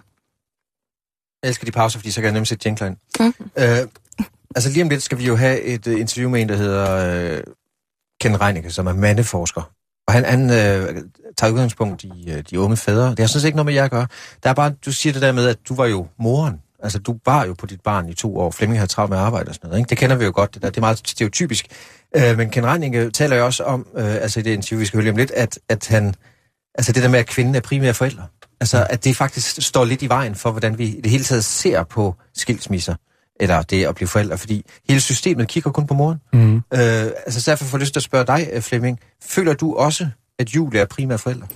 Jeg elsker de pauser, fordi så kan jeg nemlig sætte jingler ind. Mm. Øh, altså lige om lidt skal vi jo have et uh, interview med en, der hedder uh, Ken Reinicke, som er mandeforsker. Og han, han øh, tager udgangspunkt i øh, de unge fædre. Det har sådan set ikke noget med jer at gøre. Der er bare, du siger det der med, at du var jo moren. Altså, du var jo på dit barn i to år. Flemming havde travlt med arbejde og sådan noget, ikke? Det kender vi jo godt, det der. Det er meget stereotypisk. Øh, men Ken Reinicke taler jo også om, øh, altså i det interview, vi skal høre lige om lidt, at, at han, altså det der med, at kvinden er primære forældre. Altså, at det faktisk står lidt i vejen for, hvordan vi i det hele taget ser på skilsmisser, eller det at blive forældre, fordi hele systemet kigger kun på moren. Mm. Øh, altså, derfor får jeg lyst til at spørge dig, Flemming. Føler du også, at Julie er primære forældre?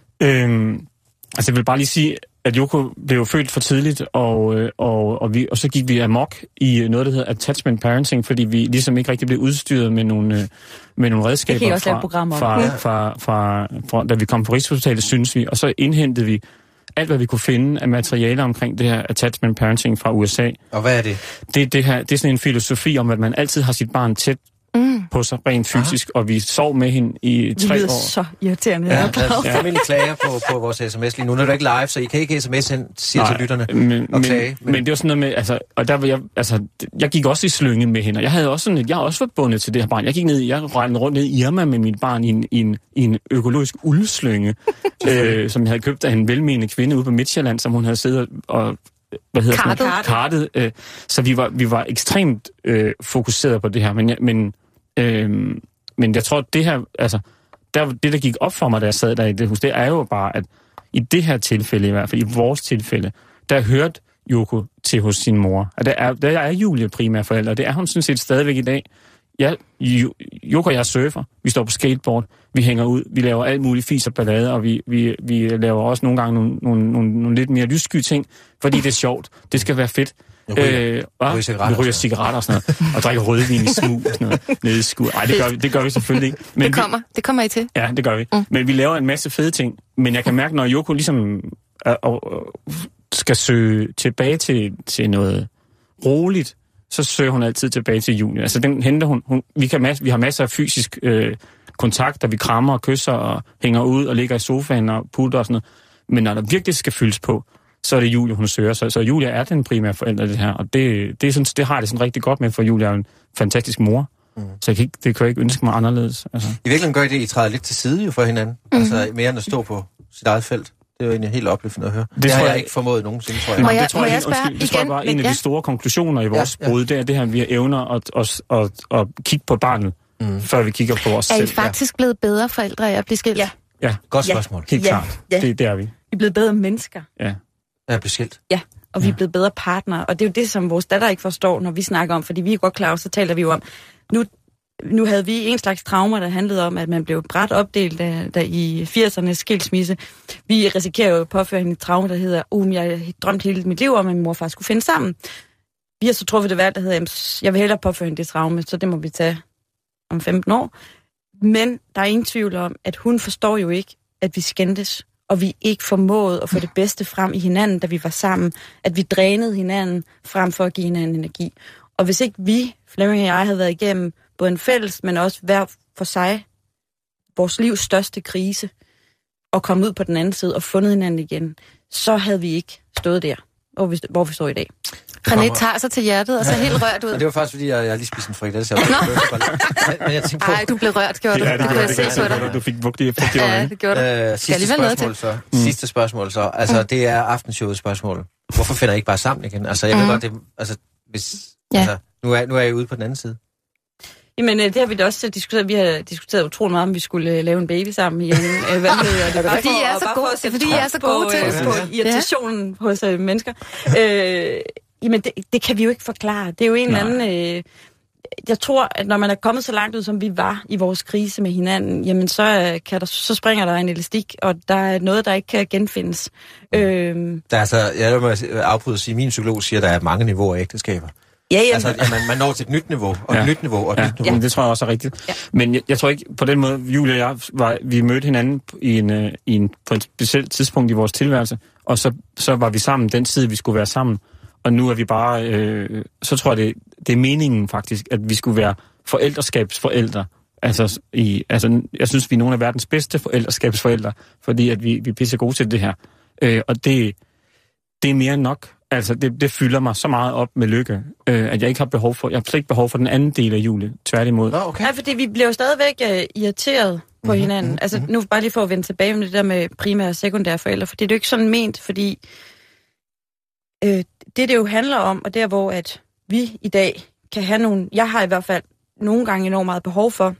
Øhm, altså, jeg vil bare lige sige, at Yoko blev jo født for tidligt, og, og, og, vi, og så gik vi amok i noget, der hedder attachment parenting, fordi vi ligesom ikke rigtig blev udstyret med nogle, med nogle redskaber fra, fra, fra, fra, fra, da vi kom på Rigshospitalet, synes vi, og så indhentede vi alt, hvad vi kunne finde af materialer omkring det her attachment parenting fra U S A. Og hvad er det? Det, det, her, det er sådan en filosofi om, at man altid har sit barn tæt mm. på sig, rent fysisk, Aha. og vi sov med hende i tre år. Det lyder så irriterende. Ja, der er familie klager på, på vores sms lige nu. Nu er det ikke live, så I kan ikke sms ind, siger Nej, til lytterne men, og klage. Men, men det var sådan noget med, altså, og der var jeg, altså, jeg gik også i slynge med hende, og jeg havde også sådan, jeg har også været bundet til det her barn. Jeg gik ned, jeg rendte rundt ned i Irma med mit barn i en, i en, i en økologisk uldslynge, øh, som jeg havde købt af en velmenende kvinde ude på Midtjylland, som hun havde siddet og hvad hedder kartet. Sådan, kartet øh, så vi var, vi var ekstremt øh, fokuseret på det her, men, men Øhm, men jeg tror, at det her, altså, der, det der gik op for mig, da jeg sad der i det hus, det er jo bare, at i det her tilfælde, i hvert fald i vores tilfælde, der hørte Yoko til hos sin mor. Og der er, der er Julie primære forældre, og det er hun sådan set stadigvæk i dag. Jeg, Yoko og jeg surfer, vi står på skateboard, vi hænger ud, vi laver alt muligt fis og ballade, og vi, vi, vi laver også nogle gange nogle, nogle, nogle, nogle lidt mere lyssky ting, fordi det er sjovt, det skal være fedt. Ryger, øh, ryger cigaretter, vi ryger cigaretter og sådan noget, og drikker rødvin i smug og sådan noget, nede i skud. Ej, det gør vi, det gør vi selvfølgelig ikke. Men det kommer, vi, det kommer I til. Ja, det gør vi. Mm. Men vi laver en masse fede ting. Men jeg kan mærke, når Yoko ligesom øh, øh, skal søge tilbage til, til noget roligt, så søger hun altid tilbage til Julie. Altså, den henter hun. hun vi, kan, vi har masser af fysisk øh, kontakt, og vi krammer og kysser og hænger ud og ligger i sofaen og putter og sådan noget. Men når der virkelig skal fyldes på, så er det Julie, hun søger. Så, så Julia er den primære forælder, det her. Og det, det, er sådan, det har det sådan rigtig godt med, for Julia er en fantastisk mor. Mm. Så jeg kan ikke, det kan jeg ikke ønske mig anderledes. Altså. I virkeligheden gør I det, I træder lidt til side jo for hinanden. Mm. Altså mere end at stå på sit eget felt. Det er jo egentlig helt opløftende at høre. Det, det har jeg, jeg ikke formået nogensinde, tror jeg. Må jeg, det tror jeg, jeg, undskyld, det tror jeg bare en af ja. de store konklusioner i vores ja, ja. brud, det er det her, vi har evner at, at, at, at kigge på barnet, mm. før vi kigger på os er selv. Er I faktisk ja. blevet bedre forældre af at blive skilt? Ja. Ja. Godt spørgsmål. Helt ja. klart. Ja. Det, det er vi. Vi er blevet bedre mennesker. Ja. Jeg er blevet skilt. Ja. Og vi er blevet bedre partnere, og det er jo det, som vores datter ikke forstår, når vi snakker om, fordi vi er godt klar, så taler vi jo om, nu, nu havde vi en slags traumer, der handlede om, at man blev bræt opdelt der, der i firsernes skilsmisse. Vi risikerer jo at påføre hende et traume, der hedder, um, jeg har drømt hele mit liv om, at min mor og far skulle finde sammen. Vi har så truffet det valg, der hedder, jeg vil hellere påføre hende det traume, så det må vi tage om femten år. Men der er ingen tvivl om, at hun forstår jo ikke, at vi skændtes, og vi ikke formåede at få det bedste frem i hinanden, da vi var sammen. At vi drænede hinanden frem for at give hinanden energi. Og hvis ikke vi, Flemming og jeg, havde været igennem både en fælles, men også hver for sig, vores livs største krise, og kommet ud på den anden side og fundet hinanden igen, så havde vi ikke stået der, hvor vi, hvor vi står i dag. René tager sig til hjertet og så helt rørt ud. Men det var faktisk, fordi jeg, jeg lige spiste en frikadelle, så jeg var men jeg tænkte på... Ej, du blev rørt, gjorde du. Ja, det gjorde det. Du, du fik vugt i øjnene. Ja, det gjorde du. Øh, sidste spørgsmål så. Mm. Sidste spørgsmål så. Altså, mm. det er aftenshowets spørgsmål. Hvorfor finder I ikke bare sammen igen? Altså, jeg mm. ved godt, det... Altså, hvis... Ja. Altså, nu er, nu er jeg ude på den anden side. Jamen, det har vi da også diskuteret. Vi har diskuteret utrolig meget, om vi skulle lave en baby sammen igen. Hvad hedder det? Fordi I er så gode, fordi I er så gode til det. På irritationen ja. hos øh, mennesker. Øh, jamen, det, det kan vi jo ikke forklare. Det er jo en eller anden... Øh, jeg tror, at når man er kommet så langt ud, som vi var i vores krise med hinanden, jamen så, kan der, så springer der en elastik, og der er noget, der ikke kan genfindes. Mm. Øhm. Der er altså, jeg må afbryde at sige, min psykolog siger, at der er mange niveauer af ægteskaber. Ja, jamen. Altså, at man, man når til et nyt niveau, og ja. et nyt niveau, og et ja. nyt niveau. Ja, det tror jeg også er rigtigt. Ja. Men jeg, jeg tror ikke, på den måde, Julie og jeg, var, vi mødte hinanden i en, uh, i en, på et specielt tidspunkt i vores tilværelse, og så, så var vi sammen den tid, vi skulle være sammen. Og nu er vi bare, øh, så tror jeg, det, det er meningen faktisk, at vi skulle være forældreskabsforældre. Altså, i, altså, jeg synes, vi er nogle af verdens bedste forældreskabsforældre, fordi at vi, vi er pisse gode til det her. Øh, og det, det er mere end nok. Altså, det, det fylder mig så meget op med lykke, øh, at jeg ikke har behov for, jeg har slet ikke behov for den anden del af Julie, tværtimod. Nå, okay. Nej, fordi vi bliver jo stadigvæk uh, irriteret på mm-hmm, hinanden. Altså, mm-hmm. nu bare lige for at vende tilbage med det der med primære og sekundære forældre, for det er jo ikke sådan ment, fordi øh, det, det jo handler om, og der hvor at vi i dag kan have nogle, jeg har i hvert fald nogle gange enormt meget behov for,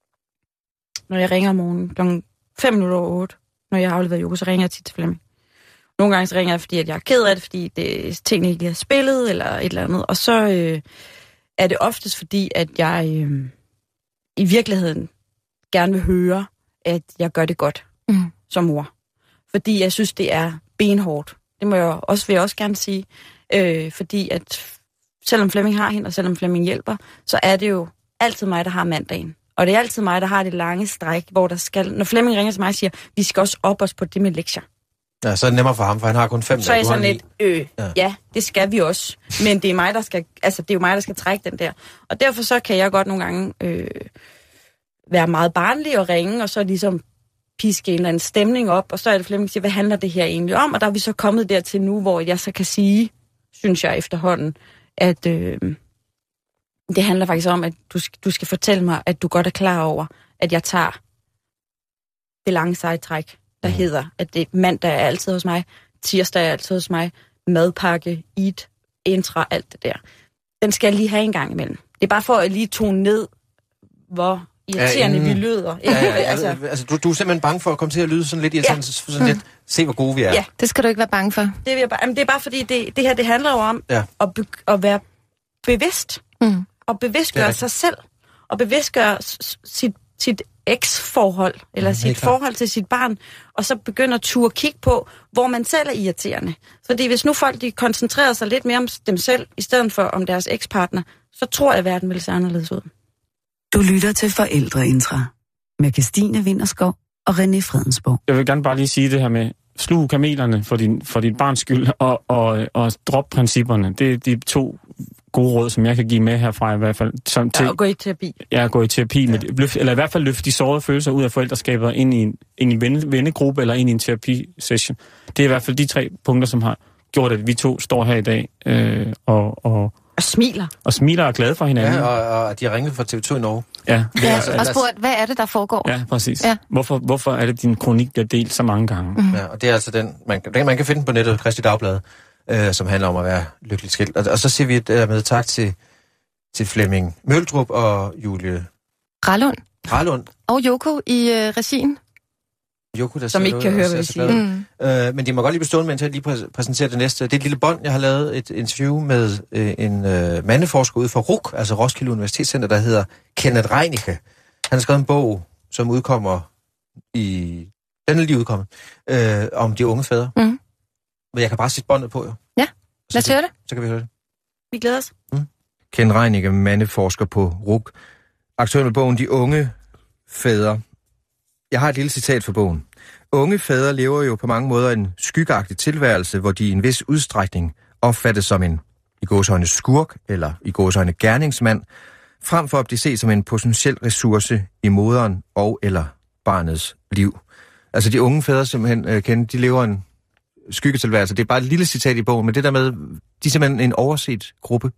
når jeg ringer om morgenen klokken fem minutter over otte, når jeg har afleveret yoga, så ringer jeg tit til Flemming. Nogle gange så ringer jeg, fordi at jeg er ked af det, fordi det, tingene ikke er spillet, eller et eller andet. Og så øh, er det oftest fordi, at jeg øh, i virkeligheden gerne vil høre, at jeg gør det godt mm. som mor. Fordi jeg synes, det er benhårdt. Det må jeg også, vil jeg også gerne sige. Øh, fordi at selvom Flemming har hende, og selvom Flemming hjælper, så er det jo altid mig, der har mandagen. Og det er altid mig, der har det lange stræk, hvor der skal... Når Flemming ringer til mig og siger, vi skal også op os på det med lektier. Ja, så er det nemmere for ham, for han har kun fem. Så er jeg sådan lidt, øh, ja. ja, det skal vi også. Men det er mig, der skal, altså det er jo mig, der skal trække den der. Og derfor så kan jeg godt nogle gange øh, være meget barnlig og ringe, og så ligesom piske en eller anden stemning op, og så er det Flemming, der siger, hvad handler det her egentlig om? Og der er vi så kommet dertil nu, hvor jeg så kan sige, synes jeg efterhånden, at øh, det handler faktisk om, at du, du skal fortælle mig, at du godt er klar over, at jeg tager det lange sejtræk, der hedder, at det mandag er altid hos mig, tirsdag er altid hos mig, madpakke, eat, intra, alt det der. Den skal jeg lige have en gang imellem. Det er bare for at lige tone ned, hvor irriterende ja, inden... vi lyder. Ja, ja, ja. altså, altså, du, du er simpelthen bange for at komme til at lyde sådan lidt irriterende, ja. sådan lidt, se hvor gode vi er. Ja, det skal du ikke være bange for. Det, vil jeg bare, jamen, det er bare fordi, det, det her det handler jo om ja. at, be, at være bevidst, mm. og bevidstgøre sig selv, og bevidstgøre sit, sit eks-forhold, eller ja, sit forhold til sit barn, og så begynder at turde kigge på, hvor man selv er irriterende. Fordi hvis nu folk de koncentrerer sig lidt mere om dem selv, i stedet for om deres ekspartner, så tror jeg, at verden vil se anderledes ud. Du lytter til Forældreintra med Kirstine Winterskov og René Fredensborg. Jeg vil gerne bare lige sige det her med slug kamelerne for din, for dit barns skyld, og, og, og drop principperne. Det er de to gode råd, som jeg kan give med herfra i hvert fald. Som til, ja, gå i terapi. Ja, gå i terapi. Ja. Med, løft, eller i hvert fald løfte de sårede følelser ud af forældreskabet ind i en, ind i en ven, vennegruppe eller ind i en terapisession. Det er i hvert fald de tre punkter, som har gjort, at vi to står her i dag øh, og, og, og smiler. Og smiler og er glade for hinanden. Ja, og, og de har ringet fra T V to i Norge. Ja, ja altså, og spurgt, hvad er det, der foregår? Ja, præcis. Ja. Hvorfor, hvorfor er det, din kronik bliver delt så mange gange? Mm. Ja, og det er altså den, man, den, man kan finde på nettet, Kristi Dagblad, øh, som handler om at være lykkeligt skilt. Og, og så siger vi dermed tak til, til Flemming Møldrup og Julie Rallund. Rallund. Og Joko i øh, regien. Joko, der som ikke kan høre, hvad vi siger. Mm. Øh, men de må godt lige bestå, mens jeg lige præ- præsenterer det næste. Det er et lille bånd, jeg har lavet et interview med øh, en øh, mandeforsker ude fra R U C, altså Roskilde Universitetscenter, der hedder Kenneth Reinicke. Han har skrevet en bog, som udkommer i... Den er lige udkommet, øh, om de unge fædre. Mm. Men jeg kan bare sætte båndet på, jo. Ja, lad os høre det. Så kan vi høre det. Vi glæder os. Mm. Kenneth Reinicke, mandeforsker på R U C. Aktuelt med bogen De unge fædre. Jeg har et lille citat fra bogen. Unge fædre lever jo på mange måder en skyggeagtig tilværelse, hvor de i en vis udstrækning opfattes som en i gåseøjne skurk eller i gåseøjne gerningsmand, frem for at blive set som en potentiel ressource i moderen og eller barnets liv. Altså de unge fædre simpelthen, øh, kender, de lever en skyggetilværelse. Det er bare et lille citat i bogen, men det der med, de er simpelthen en overset gruppe.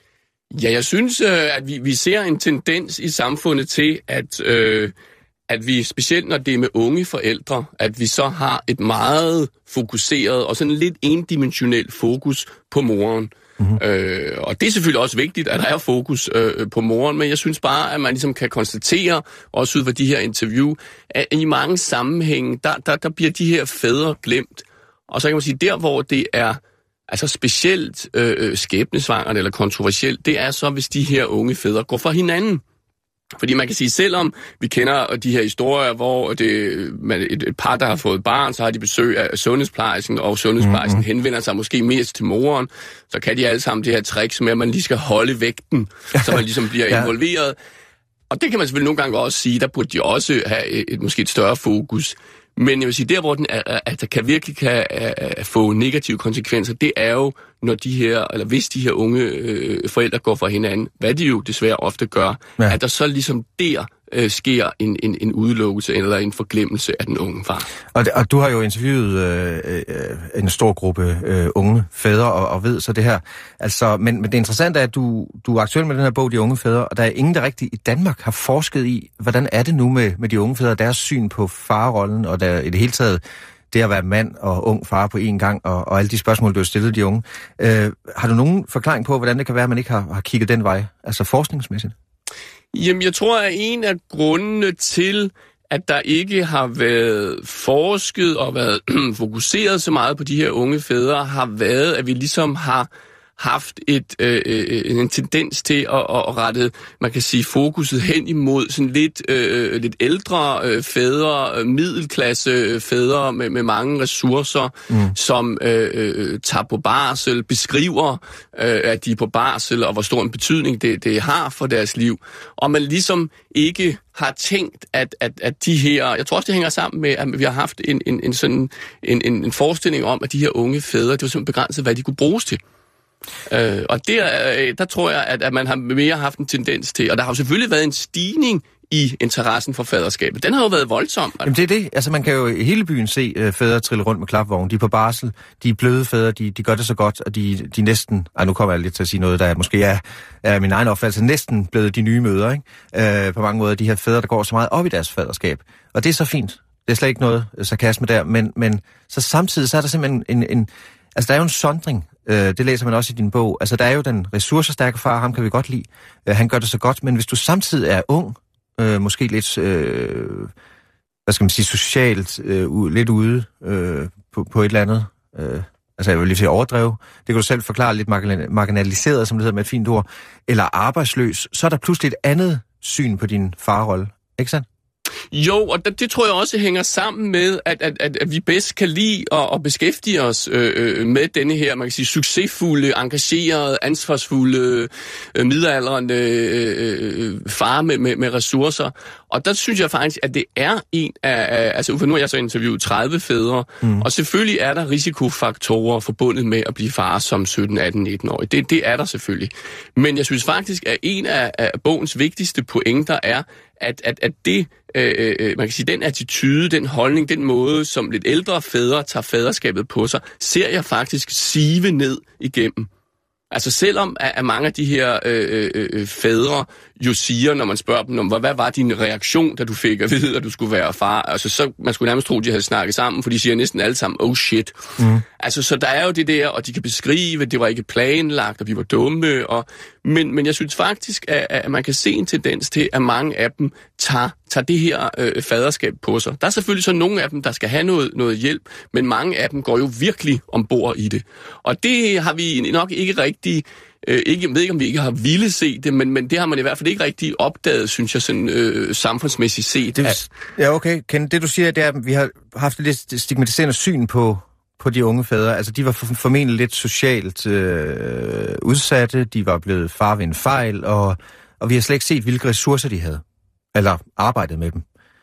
Ja, jeg synes, øh, at vi, vi ser en tendens i samfundet til, at... Øh, at vi, specielt når det er med unge forældre, at vi så har et meget fokuseret og sådan lidt endimensionelt fokus på moren. Mm-hmm. Øh, og det er selvfølgelig også vigtigt, at der er fokus øh, på moren, men jeg synes bare, at man ligesom kan konstatere, også ud fra de her interview, at i mange sammenhænge, der, der, der bliver de her fædre glemt. Og så kan man sige, der hvor det er altså specielt øh, skæbnesvangert eller kontroversielt, det er så, hvis de her unge fædre går fra hinanden. Fordi man kan sige, selvom vi kender de her historier, hvor det, man, et, et par, der har fået barn, så har de besøg af sundhedsplejersken, og sundhedsplejersken mm-hmm. henvender sig måske mest til moren, så kan de alle sammen det her tricks med, at man lige skal holde vægten, så man ligesom bliver ja. involveret. Og det kan man selvfølgelig nogle gange også sige, der burde de også have et, et måske et større fokus. Men jeg vil sige, der hvor den er, at der kan virkelig kan uh, få negative konsekvenser, det er jo, når de her, eller hvis de her unge øh, forældre går fra hinanden, hvad de jo desværre ofte gør, ja. at der så ligesom der øh, sker en, en, en udelukkelse eller en forglemmelse af den unge far. Og, og du har jo interviewet øh, øh, en stor gruppe øh, unge fædre og, og ved så det her. Altså, men, men det interessante er, at du, du er aktuel med den her bog, De Unge Fædre, og der er ingen, der rigtig i Danmark har forsket i, hvordan er det nu med, med de unge fædre, deres syn på farrollen, og der i det hele taget det at være mand og ung far på én gang, og, og alle de spørgsmål, du har stillet de unge. Øh, har du nogen forklaring på, hvordan det kan være, at man ikke har, har kigget den vej, altså forskningsmæssigt? Jamen, jeg tror, at en af grundene til, at der ikke har været forsket og været fokuseret så meget på de her unge fædre, har været, at vi ligesom har haft et, øh, en tendens til at, at rette, man kan sige, fokuset hen imod sådan lidt, øh, lidt ældre øh, fædre, middelklasse fædre med, med mange ressourcer, mm. som øh, øh, tager på barsel, beskriver, øh, at de er på barsel, og hvor stor en betydning det, det har for deres liv. Og man ligesom ikke har tænkt, at, at, at de her, jeg tror også, det hænger sammen med, at vi har haft en, en, en, sådan, en, en, en forestilling om, at de her unge fædre, det var simpelthen begrænset, hvad de kunne bruges til. Øh, og der, der tror jeg, at, at man har mere haft en tendens til, og der har jo selvfølgelig været en stigning i interessen for faderskabet. Den har jo været voldsom. Jamen det er det. Altså man kan jo i hele byen se uh, fædre trille rundt med klapvogn. De er på barsel, de er bløde fædre, de, de gør det så godt, og de, de næsten, ej nu kommer jeg lidt til at sige noget, der måske er, er min egen opfattelse, næsten blevet de nye mødre, ikke? Uh, på mange måder, de her fædre, der går så meget op i deres faderskab. Og det er så fint. Det er slet ikke noget sarkasme der, men, men så samtidig så er der simpelthen en, en altså der er jo en sondring. Uh, det læser man også i din bog. Altså der er jo den ressourcestærke far, ham kan vi godt lide. Uh, han gør det så godt, men hvis du samtidig er ung, uh, måske lidt, uh, hvad skal man sige, socialt, uh, lidt ude uh, på, på et eller andet, uh, altså jeg vil lige sige overdrev, det kan du selv forklare, lidt marginaliseret, som det hedder med et fint ord, eller arbejdsløs, så er der pludselig et andet syn på din farrolle, ikke sandt? Jo, og det, det tror jeg også hænger sammen med, at, at, at, at vi bedst kan lide at, at beskæftige os øh, med denne her, man kan sige, succesfulde, engagerede, ansvarsfulde, øh, midaldrende øh, far med, med, med ressourcer. Og der synes jeg faktisk, at det er en af, altså for nu har jeg så interviewet tredive fædre, mm. og selvfølgelig er der risikofaktorer forbundet med at blive far som sytten, atten, nitten-årig. Det, det er der selvfølgelig. Men jeg synes faktisk, at en af, af bogens vigtigste pointer er, at, at, at det, øh, øh, man kan sige, den attitude, den holdning, den måde, som lidt ældre fædre tager faderskabet på sig, ser jeg faktisk sive ned igennem. Altså selvom at mange af de her øh, øh, fædre jo siger, når man spørger dem om, hvad var din reaktion, da du fik at vide, at du skulle være far? Altså så, man skulle nærmest tro, at de havde snakket sammen, for de siger næsten alle sammen, oh shit. Mm. Altså så der er jo det der, og de kan beskrive, at det var ikke planlagt, og vi var dumme. Og, men, men jeg synes faktisk, at, at man kan se en tendens til, at mange af dem tager, tager det her øh, faderskab på sig. Der er selvfølgelig så nogle af dem, der skal have noget, noget hjælp, men mange af dem går jo virkelig ombord i det. Og det har vi nok ikke rigtig... Øh, ikke, jeg ved ikke, om vi ikke har ville se det, men, men det har man i hvert fald ikke rigtig opdaget, synes jeg, sådan øh, samfundsmæssigt set. Det, at... Ja, okay. Ken, det du siger, det er, at vi har haft et lidt stigmatiserende syn på, på de unge fædre. Altså, de var formentlig lidt socialt øh, udsatte, de var blevet far ved en fejl, og, og vi har slet ikke set, hvilke ressourcer de havde, eller arbejdet med dem.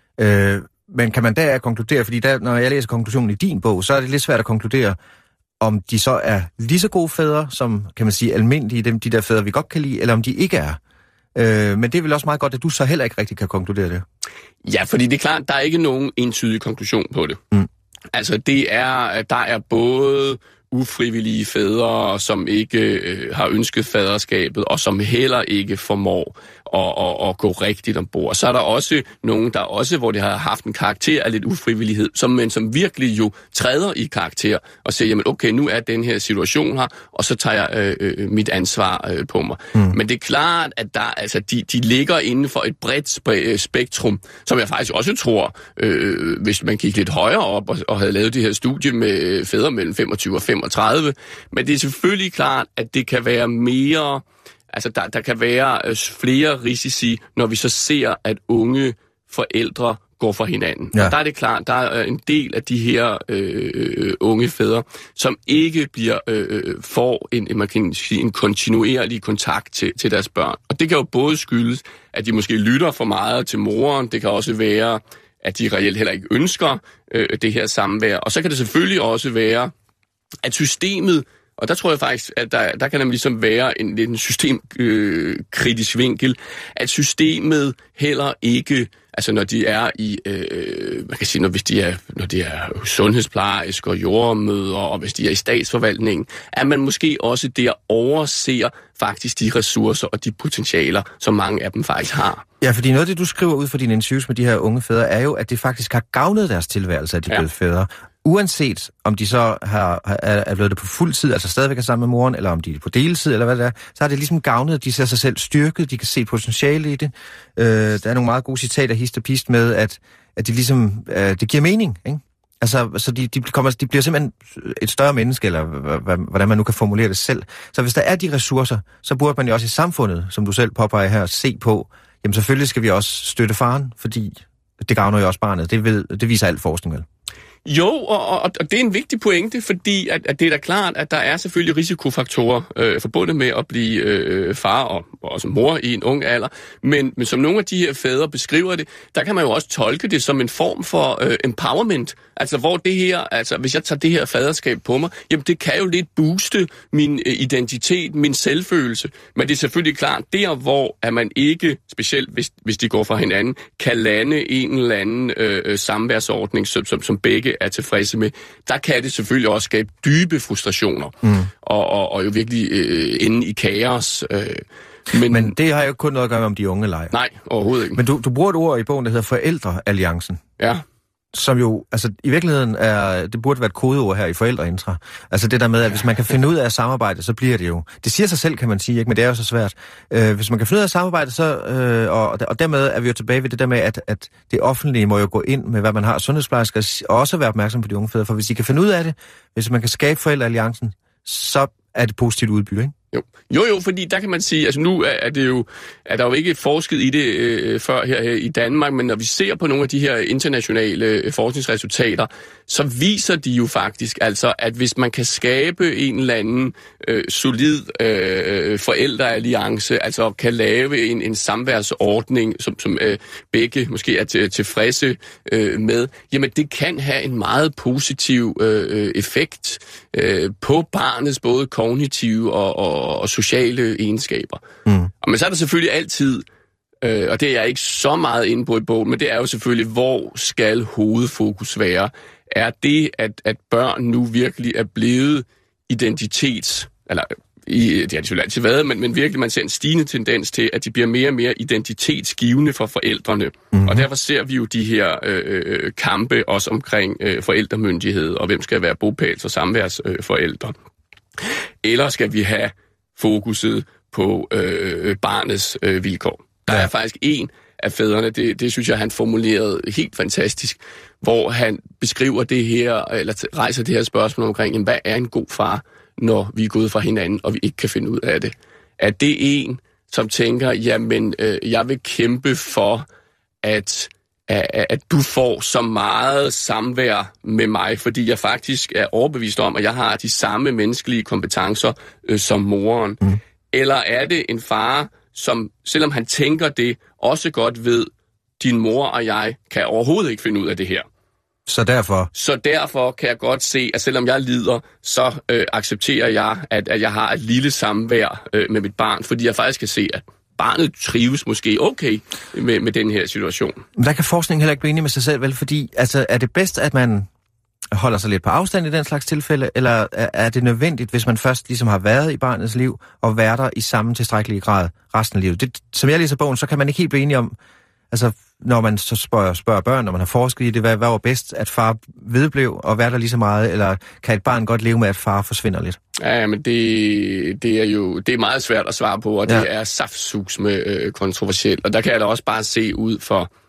Øh, men kan man der konkludere, fordi der, når jeg læser konklusionen i din bog, så er det lidt svært at konkludere, om de så er lige så gode fædre, som, kan man sige, almindelige, dem, de der fædre, vi godt kan lide, eller om de ikke er. Øh, men det er vel også meget godt, at du så heller ikke rigtig kan konkludere det. Ja, fordi det er klart, der er ikke nogen entydig konklusion på det. Mm. Altså, det er, der er både ufrivillige fædre, som ikke øh, har ønsket faderskabet, og som heller ikke formår at, at, at gå rigtigt ombord. Så er der også nogen, der også, hvor det har haft en karakter af lidt ufrivillighed, som, men som virkelig jo træder i karakter og siger, jamen okay, nu er den her situation her, og så tager jeg øh, øh, mit ansvar øh, på mig. Mm. Men det er klart, at der, altså, de, de ligger inden for et bredt spektrum, som jeg faktisk også tror, øh, hvis man gik lidt højere op og, og havde lavet det her studie med fædre mellem femogtyve og femogtres, femogtredive. Men det er selvfølgelig klart, at det kan være mere... Altså, der, der kan være øh, flere risici, når vi så ser, at unge forældre går fra hinanden. Ja. Og der er det klart, der er en del af de her øh, unge fædre, som ikke bliver øh, får en, man kan sige, en kontinuerlig kontakt til, til deres børn. Og det kan jo både skyldes, at de måske lytter for meget til moren. Det kan også være, at de reelt heller ikke ønsker øh, det her samvær. Og så kan det selvfølgelig også være, at systemet, og der tror jeg faktisk, at der, der kan nemlig ligesom være en lidt en systemkritisk øh, vinkel, at systemet heller ikke, altså når de er i, øh, man kan sige, når, hvis de er, når de er sundhedsplejersker, jordmødre, og hvis de er i statsforvaltningen, at man måske også der overser faktisk de ressourcer og de potentialer, som mange af dem faktisk har. Ja, fordi noget af det, du skriver ud for dine interviews med de her unge fædre, er jo, at det faktisk har gavnet deres tilværelse, at de er blevet fædre. Uanset om de så har, er blevet det på fuld tid, altså stadigvæk er sammen med moren, eller om de er på deltid, eller hvad det er, så har det ligesom gavnet, at de ser sig selv styrket, de kan se potentiale i det. Øh, der er nogle meget gode citater, hist og pist med, at, at det ligesom, øh, det giver mening, ikke? Altså, så de, de, kommer, de bliver simpelthen et større menneske, eller hvordan man nu kan formulere det selv. Så hvis der er de ressourcer, så burde man jo også i samfundet, som du selv påpeger her, se på, jamen selvfølgelig skal vi også støtte faren, fordi det gavner jo også barnet. Det, ved, det viser al forskning vel. Jo, og, og, og det er en vigtig pointe, fordi at, at det er da klart, at der er selvfølgelig risikofaktorer øh, forbundet med at blive øh, far og, og også mor i en ung alder. Men, men som nogle af de her fædre beskriver det, der kan man jo også tolke det som en form for øh, empowerment. Altså hvor det her, altså hvis jeg tager det her faderskab på mig, jamen det kan jo lidt booste min øh, identitet, min selvfølelse. Men det er selvfølgelig klart, der hvor at man ikke, specielt hvis, hvis de går fra hinanden, kan lande en eller anden øh, samværsordning, som, som, som begge er tilfredse med, der kan det selvfølgelig også skabe dybe frustrationer, mm. og, og, og jo virkelig øh, ende i kaos. Øh. Men, Men det har jo kun noget at gøre med, om de unge leger. Nej, overhovedet ikke. Men du, du bruger et ord i bogen, der hedder Forældrealliancen. Ja. Som jo, altså i virkeligheden er, det burde være et kodeord her i Forældreintra. Altså det der med, at hvis man kan finde ud af samarbejde, så bliver det jo. Det siger sig selv, kan man sige, ikke? Men det er jo så svært. Øh, hvis man kan finde ud af samarbejde, så, øh, og, og dermed er vi jo tilbage ved det der med, at, at det offentlige må jo gå ind med, hvad man har sundhedsplejersker, og også være opmærksom på de unge fædre. For hvis de kan finde ud af det, hvis man kan skabe Forældrealliancen, så er det positivt udbytte, ikke? Jo. jo, jo, fordi der kan man sige, altså nu er det jo, er der jo ikke forsket i det øh, før her, her i Danmark, men når vi ser på nogle af de her internationale øh, forskningsresultater, så viser de jo faktisk altså, at hvis man kan skabe en eller anden øh, solid øh, forældrealliance, altså kan lave en, en samværsordning, som, som øh, begge måske er til, tilfredse øh, med, jamen det kan have en meget positiv øh, effekt øh, på barnets både kognitive og, og og sociale egenskaber. Mm. Og men så er der selvfølgelig altid, øh, og det er jeg ikke så meget inde på i bogen, men det er jo selvfølgelig, hvor skal hovedfokus være? Er det, at, at børn nu virkelig er blevet identitets, eller i, det har de selvfølgelig altid været, men, men virkelig man ser en stigende tendens til, at de bliver mere og mere identitetsgivende for forældrene. Mm. Og derfor ser vi jo de her øh, kampe også omkring øh, forældremyndighed, og hvem skal være bopæls- og samværsforældre. Øh, Eller skal vi have fokuset på øh, barnets øh, vilkår. Der ja. er faktisk en af fædrene, det, det synes jeg, han formulerede helt fantastisk, hvor han beskriver det her, eller rejser det her spørgsmål omkring, jamen, hvad er en god far, når vi er gået fra hinanden, og vi ikke kan finde ud af det? Er det en, som tænker, jamen, øh, jeg vil kæmpe for, at At, at du får så meget samvær med mig, fordi jeg faktisk er overbevist om, at jeg har de samme menneskelige kompetencer øh, som moren. Mm. Eller er det en far, som, selvom han tænker det, også godt ved, din mor og jeg kan overhovedet ikke finde ud af det her. Så derfor? Så derfor kan jeg godt se, at selvom jeg lider, så øh, accepterer jeg, at, at jeg har et lille samvær øh, med mit barn, fordi jeg faktisk kan se, at barnet trives måske okay med, med den her situation. Men der kan forskningen heller ikke blive enig med sig selv, vel? Fordi altså, er det bedst, at man holder sig lidt på afstand i den slags tilfælde, eller er det nødvendigt, hvis man først ligesom har været i barnets liv, og være der i samme tilstrækkelige grad resten af livet? Det, som jeg læser bogen, så kan man ikke helt blive enig om, altså når man så spørger, spørger børn, når man har forsket i det, hvad, hvad var bedst, at far vedblev og være der lige så meget, eller kan et barn godt leve med, at far forsvinder lidt? Ja, men det, det er jo det er meget svært at svare på, og det ja. er saftsus med øh, kontroversielt. Og der kan jeg da også bare se ud for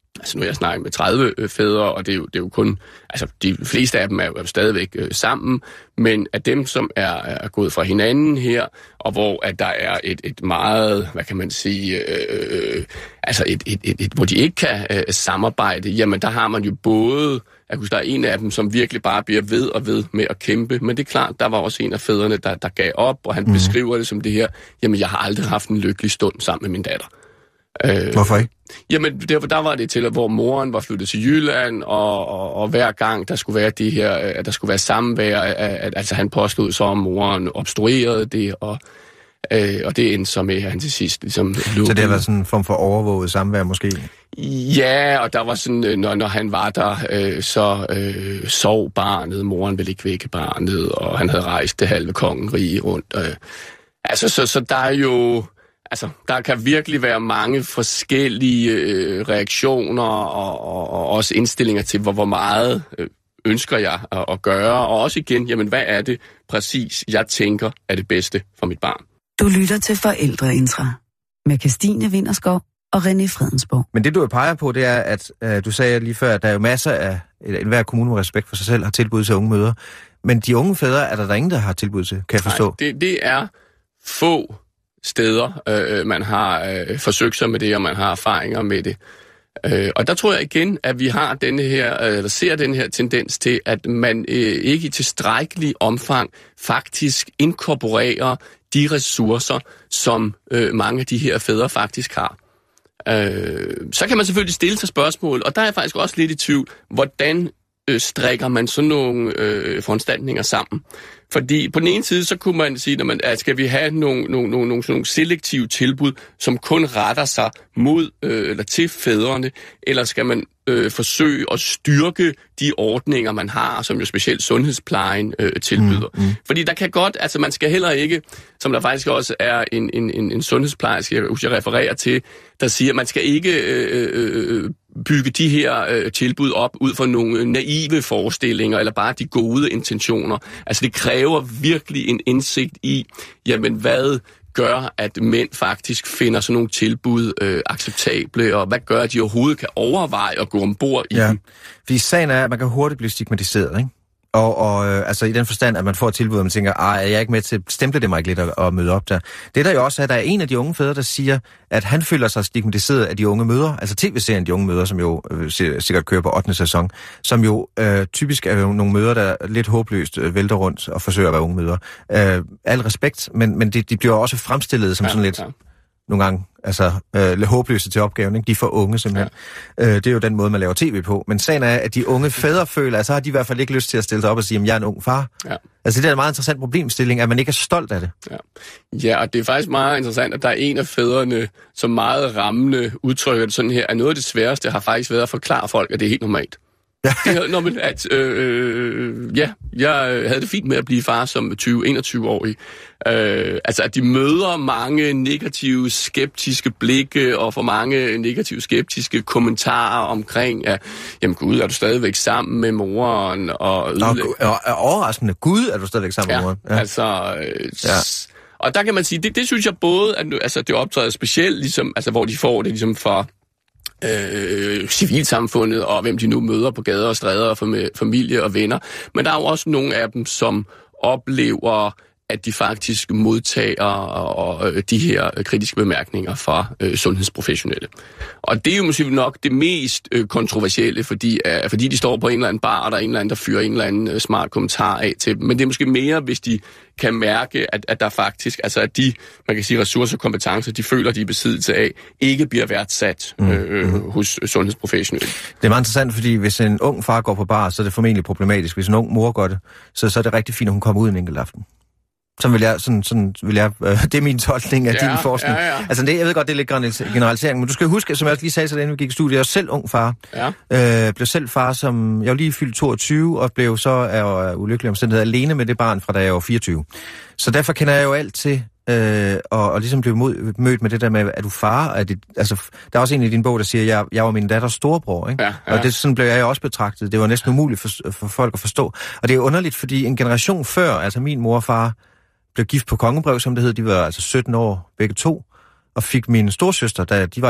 altså nu har jeg snakket med tredive øh, fædre, og det er, jo, det er jo kun, altså de fleste af dem er jo, er jo stadigvæk øh, sammen, men af dem, som er, er gået fra hinanden her, og hvor at der er et, et meget, hvad kan man sige, øh, altså et, et, et, et, hvor de ikke kan øh, samarbejde, jamen der har man jo både, jeg kunne der er en af dem, som virkelig bare bliver ved og ved med at kæmpe, men det er klart, der var også en af fædrene, der, der gav op, og han mm. beskriver det som det her, jamen jeg har aldrig haft en lykkelig stund sammen med min datter. Øh, Hvorfor ikke? Jamen, der, der var det til, hvor moren var flyttet til Jylland, og, og, og hver gang der skulle være det her, at der skulle være samvær, at, at, altså han påstod så, om moren obstruerede det, og, øh, og det endte så med, at han til sidst ligesom lukkede. Så det har været sådan en form for overvåget samvær måske? Ja, og der var sådan, når, når han var der, øh, så øh, sov barnet, moren ville ikke vække barnet, og han havde rejst det halve kongerige rundt. Øh. Altså, så, så der er jo... Altså, der kan virkelig være mange forskellige øh, reaktioner og, og, og også indstillinger til, hvor, hvor meget øh, ønsker jeg at, at gøre. Og også igen, jamen, hvad er det præcis, jeg tænker er det bedste for mit barn? Du lytter til Forældreintra med Kirstine Winterskov og René Fredensborg. Men det, du peger på, det er, at øh, du sagde lige før, at der er jo masser af, enhver kommune med respekt for sig selv har tilbud til unge mødre. Men de unge fædre er der, der ingen, der har tilbud til, kan jeg forstå? Nej, det, det er få steder, øh, man har øh, forsøgt sig med det, og man har erfaringer med det. Øh, og der tror jeg igen, at vi har denne her, øh, eller ser den her tendens til, at man øh, ikke i tilstrækkelig omfang faktisk inkorporerer de ressourcer, som øh, mange af de her fædre faktisk har. Øh, så kan man selvfølgelig stille sig spørgsmål, og der er jeg faktisk også lidt i tvivl, hvordan øh, strikker man sådan nogle øh, foranstaltninger sammen. Fordi på den ene side, så kunne man sige, at man, at skal vi have nogle, nogle, nogle, nogle, nogle selektive tilbud, som kun retter sig mod øh, eller til fædrene, eller skal man øh, forsøge at styrke de ordninger, man har, som jo specielt sundhedsplejen øh, tilbyder. Mm, mm. Fordi der kan godt, altså man skal heller ikke, som der faktisk også er en, en, en, en sundhedsplejerske, jeg, jeg refererer til, der siger, at man skal ikke øh, øh, bygge de her øh, tilbud op ud fra nogle naive forestillinger, eller bare de gode intentioner. Altså det kræver virkelig en indsigt i, jamen hvad gør, at mænd faktisk finder sådan nogle tilbud øh, acceptable, og hvad gør, at de overhovedet kan overveje at gå ombord i ja. dem? Fordi sagen er, at man kan hurtigt blive stigmatiseret, ikke? Og, og øh, altså i den forstand, at man får et tilbud, og man tænker, ej, er jeg ikke med til, stemple det mig ikke lidt at, at møde op der. Det der jo også er, der er en af de unge fædre, der siger, at han føler sig stigmatiseret af de unge mødre, altså tv-serien De Unge Mødre, som jo øh, sikkert kører på ottende sæson, som jo øh, typisk er jo nogle mødre, der lidt håbløst øh, vælter rundt og forsøger at være unge mødre. Øh, al respekt, men, men de, de bliver også fremstillet som ja, sådan lidt... Ja. Nogle gange, altså, øh, lidt håbløse til opgaven, ikke? De er for unge, simpelthen. Ja. Øh, det er jo den måde, man laver tv på. Men sagen er, at de unge fædre føler, altså har de i hvert fald ikke lyst til at stille sig op og sige, at jeg er en ung far. Ja. Altså det er en meget interessant problemstilling, at man ikke er stolt af det. Ja. ja, og det er faktisk meget interessant, at der er en af fædrene, som meget rammende udtrykker det sådan her, at noget af det sværeste har faktisk været at forklare folk, at det er helt normalt. Ja. Det havde, når man, at, øh, ja, jeg havde det fint med at blive far som tyve-enogtyve-årig. Øh, altså, at de møder mange negative, skeptiske blikke og for mange negative, skeptiske kommentarer omkring, at, jamen gud, er du stadigvæk sammen med moren? Og, og, og, og overraskende, gud, er du stadigvæk sammen ja, med moren? Ja, altså... Øh, ja. Og der kan man sige, det, det synes jeg både, at altså, det optræder specielt, ligesom, altså, hvor de får det ligesom for... Øh, civilsamfundet og hvem de nu møder på gader og stræder og familie og venner. Men der er jo også nogle af dem, som oplever, at de faktisk modtager og, og de her kritiske bemærkninger fra øh, sundhedsprofessionelle. Og det er jo måske nok det mest øh, kontroversielle, fordi, øh, fordi de står på en eller anden bar, og der er en eller anden, der fyrer en eller anden øh, smart kommentar af til dem. Men det er måske mere, hvis de kan mærke, at, at der faktisk, altså at de, man kan sige, ressourcer og kompetencer, de føler, de er besiddelse af, ikke bliver værdsat øh, mm. hos sundhedsprofessionelle. Det er meget interessant, fordi hvis en ung far går på bar, så er det formentlig problematisk. Hvis en ung mor gør det, så, så er det rigtig fint, at hun kommer ud en enkelt aften. Sådan vil jeg, sådan, sådan vil jeg, øh, det er min tolkning af ja, din forskning. Ja, ja. Altså det, jeg ved godt, det er lidt generalisering, men du skal huske, som jeg også lige sagde til dig, inden vi gik i studiet, jeg er selv ung far. Ja. Øh, blev selv far, som jeg var lige fyldt toogtyve, og blev så af ulykkelige omstændigheder alene med det barn, fra da jeg var fireogtyve. Så derfor kender jeg jo alt til, øh, og, og ligesom blev mod, mødt med det der med, er du far? Er det, altså, der er også en i din bog, der siger, at jeg, jeg var min datters storebror, ikke? Ja, ja. Og det, sådan blev jeg også betragtet. Det var næsten umuligt for, for folk at forstå. Og det er underligt, fordi en generation før, altså min mor og far, blev gift på kongebrev, som det hed. De var altså sytten år, begge to, og fik min storsøster, da de var atten.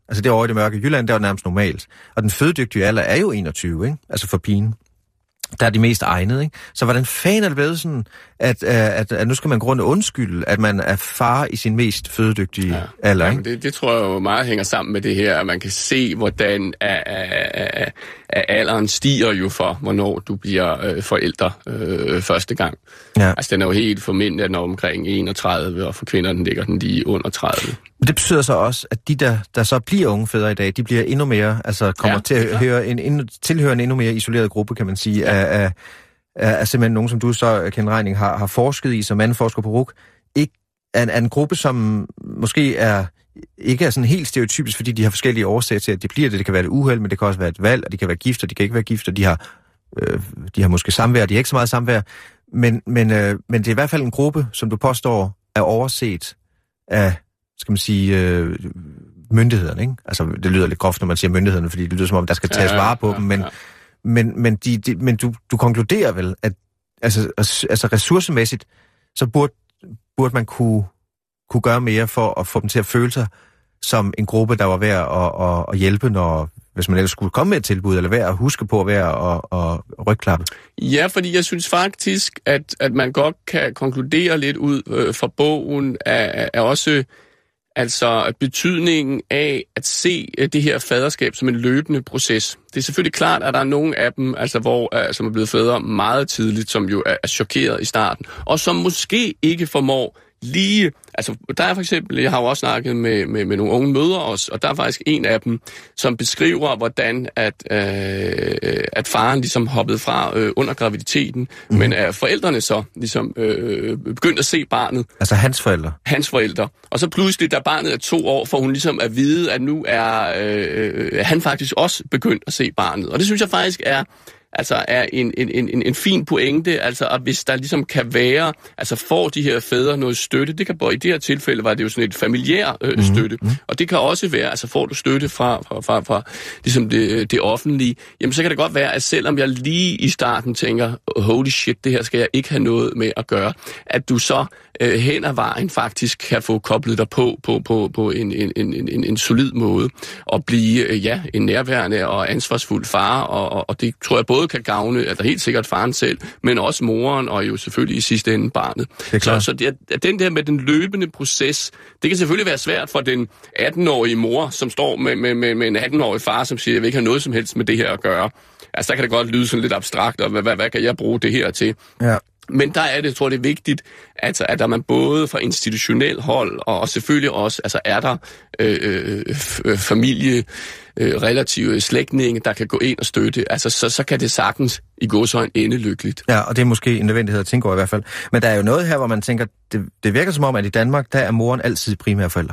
Altså det over i det mørke Jylland, der er nærmest normalt. Og den fødedygtige alder er jo enogtyve, ikke? Altså for pigen. Der er de mest egnede, ikke? Så hvordan fanden er det blevet sådan, at, at, at nu skal man grunde undskylde, at man er far i sin mest fødedygtige ja. alder, ikke? Ja, det, det tror jeg jo meget hænger sammen med det her, at man kan se, hvordan at, at, at, at alderen stiger jo for, hvornår du bliver øh, forældre øh, første gang. Ja. Altså den er jo helt formentlig, at den er omkring enogtredive, og for kvinderne ligger den lige under tredive. Det betyder så også, at de, der, der så bliver unge fædre i dag, de bliver endnu mere, altså kommer ja, til at høre en, en, tilhøre en endnu mere isoleret gruppe, kan man sige, ja. af, af, af, af simpelthen nogen, som du så, Ken Reining, har, har forsket i, som anden forsker på R U C, ikke er en, er en gruppe, som måske er ikke er sådan helt stereotypisk, fordi de har forskellige årsager til, at de bliver det. Det kan være et uheld, men det kan også være et valg, og de kan være gift, og de kan ikke være gift, og de har, øh, de har måske samvær, de har ikke så meget samvær, men, men, øh, men det er i hvert fald en gruppe, som du påstår er overset af, skal man sige, øh, myndighederne, ikke? Altså, det lyder lidt groft, når man siger myndighederne, fordi det lyder som om, der skal tages vare på ja, dem, men, ja. men, men, de, de, men du, du konkluderer vel, at altså, altså ressourcemæssigt, så burde, burde man kunne, kunne gøre mere for at få dem til at føle sig som en gruppe, der var værd at, at, at hjælpe, når, hvis man ellers skulle komme med et tilbud, eller værd at huske på at være og, og rygklappe. Ja, fordi jeg synes faktisk, at, at man godt kan konkludere lidt ud øh, fra bogen, af, af også altså betydningen af at se det her faderskab som en løbende proces. Det er selvfølgelig klart, at der er nogle af dem, altså hvor, uh, som er blevet fædre meget tidligt, som jo er, er chokeret i starten, og som måske ikke formår lige, altså der er for eksempel, jeg har jo også snakket med, med, med nogle unge mødre også, og der er faktisk en af dem, som beskriver, hvordan at, øh, at faren ligesom hoppede fra øh, under graviditeten, mm. men at forældrene så ligesom øh, begyndte at se barnet. Altså hans forældre? Hans forældre. Og så pludselig, da barnet er to år, får hun ligesom at vide, at nu er øh, han faktisk også begyndt at se barnet. Og det synes jeg faktisk er altså er en, en, en, en fin pointe, altså at hvis der ligesom kan være, altså får de her fædre noget støtte, det kan både i det her tilfælde var det jo sådan et familiær øh, mm-hmm. støtte, og det kan også være, altså får du støtte fra, fra, fra, fra ligesom det, det offentlige, jamen så kan det godt være, at selvom jeg lige i starten tænker, holy shit, det her skal jeg ikke have noget med at gøre, at du så øh, hen ad vejen faktisk kan få koblet dig på, på, på, på en, en, en, en, en solid måde, og blive, øh, ja, en nærværende og ansvarsfuld far, og, og, og det tror jeg både kan gavne, altså helt sikkert faren selv, men også moren, og jo selvfølgelig i sidste ende barnet. Så, så det, den der med den løbende proces, det kan selvfølgelig være svært for den atten-årige mor, som står med, med, med, med en atten-årig far, som siger, jeg vil ikke have noget som helst med det her at gøre. Altså der kan det godt lyde sådan lidt abstrakt, og hvad, hvad, hvad kan jeg bruge det her til? Ja. Men der er det, jeg tror det er vigtigt, altså, at der man både fra institutionel hold, og, og selvfølgelig også, altså er der øh, øh, familie, øh, relative slægtninge, der kan gå ind og støtte, altså så, så kan det sagtens i gåseøjne ende lykkeligt. Ja, og det er måske en nødvendighed at tænke over i hvert fald. Men der er jo noget her, hvor man tænker, det, det virker som om, at i Danmark, der er moren altid primære forælder.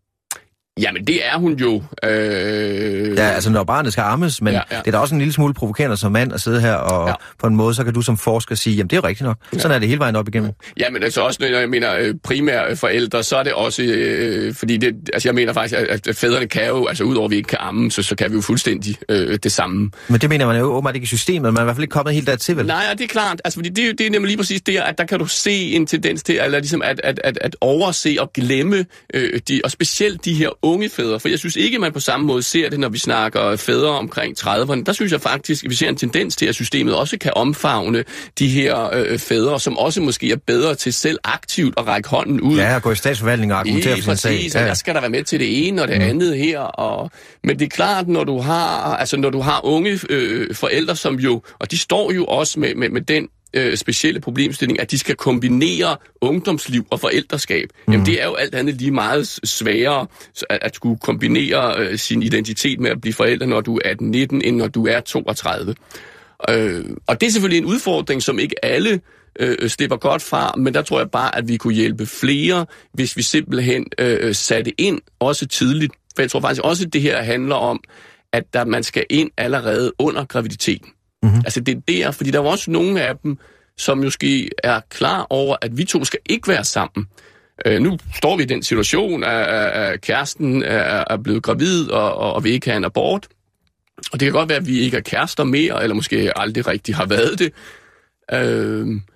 Jamen, det er hun jo. Øh... Ja, altså når barnet skal ammes, men ja, ja. Det er da også en lille smule provokerende som mand at sidde her, og ja. På en måde, så kan du som forsker sige, jamen det er jo rigtigt nok. Sådan ja. Er det hele vejen op igennem. Ja, men altså også, når jeg mener primære forældre, så er det også, øh, fordi det, altså jeg mener faktisk, at, at fædrene kan jo, altså udover at vi ikke kan amme, så, så kan vi jo fuldstændig øh, det samme. Men det mener man jo åbenbart ikke i systemet, man er i hvert fald ikke kommet helt dertil, vel? Nej, det er klart, altså fordi det, det er nemlig lige præcis det, at der kan du se en tendens til, eller ligesom at, at, at, at overse og glemme, øh, de, og specielt de her unge fædre, for jeg synes ikke, man på samme måde ser det, når vi snakker fædre omkring trediverne. Der synes jeg faktisk, at vi ser en tendens til, at systemet også kan omfavne de her øh, fædre, som også måske er bedre til selv aktivt at række hånden ud. Ja, at gå i statsforvaltning og argumentere for sin sag. Præcis, ja. Der skal der være med til det ene og det mm. andet her. Og... Men det er klart, når du har, altså, når du har unge øh, forældre, som jo, og de står jo også med, med, med den Øh, specielle problemstilling, at de skal kombinere ungdomsliv og forældreskab. Mm. Jamen det er jo alt andet lige meget sværere at, at skulle kombinere øh, sin identitet med at blive forældre, når du er atten nitten, end når du er toogtredive. Øh, og det er selvfølgelig en udfordring, som ikke alle øh, slipper godt fra, men der tror jeg bare, at vi kunne hjælpe flere, hvis vi simpelthen øh, satte ind også tidligt. For jeg tror faktisk også, at det her handler om, at der, man skal ind allerede under graviditeten. Mm-hmm. Altså det er der, fordi der er også nogle af dem, som måske er klar over, at vi to skal ikke være sammen. Øh, nu står vi i den situation, at, at kæresten er, er blevet gravid, og, og, og vi ikke have en abort. Og det kan godt være, at vi ikke er kærester mere, eller måske aldrig rigtig har været det. Øh,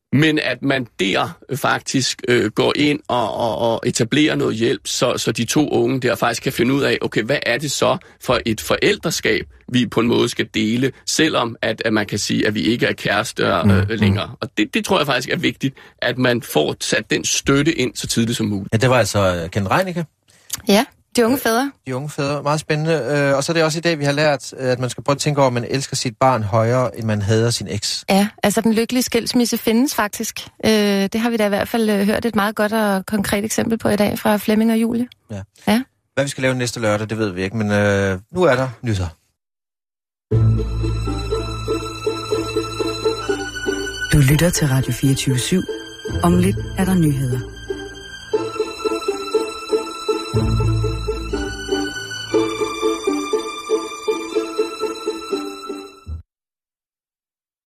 men at man der faktisk øh, går ind og, og, og etablerer noget hjælp, så, så de to unge der faktisk kan finde ud af, okay, hvad er det så for et forældreskab, vi på en måde skal dele, selvom at, at man kan sige, at vi ikke er kærester øh, mm, længere. Og det, det tror jeg faktisk er vigtigt, at man får sat den støtte ind så tidligt som muligt. Ja, det var altså Kent Reinicke. Ja, de unge fædre. De unge fædre, meget spændende. Og så er det også i dag, vi har lært, at man skal prøve at tænke over, at man elsker sit barn højere, end man hader sin eks. Ja, altså den lykkelige skilsmisse findes faktisk. Øh, det har vi da i hvert fald hørt et meget godt og konkret eksempel på i dag fra Flemming og Julie. Ja. Ja. Hvad vi skal lave næste lørdag, det ved vi ikke, men øh, nu er der nyheder. Du lytter til Radio fireogtyve syv. Om lidt er der nyheder.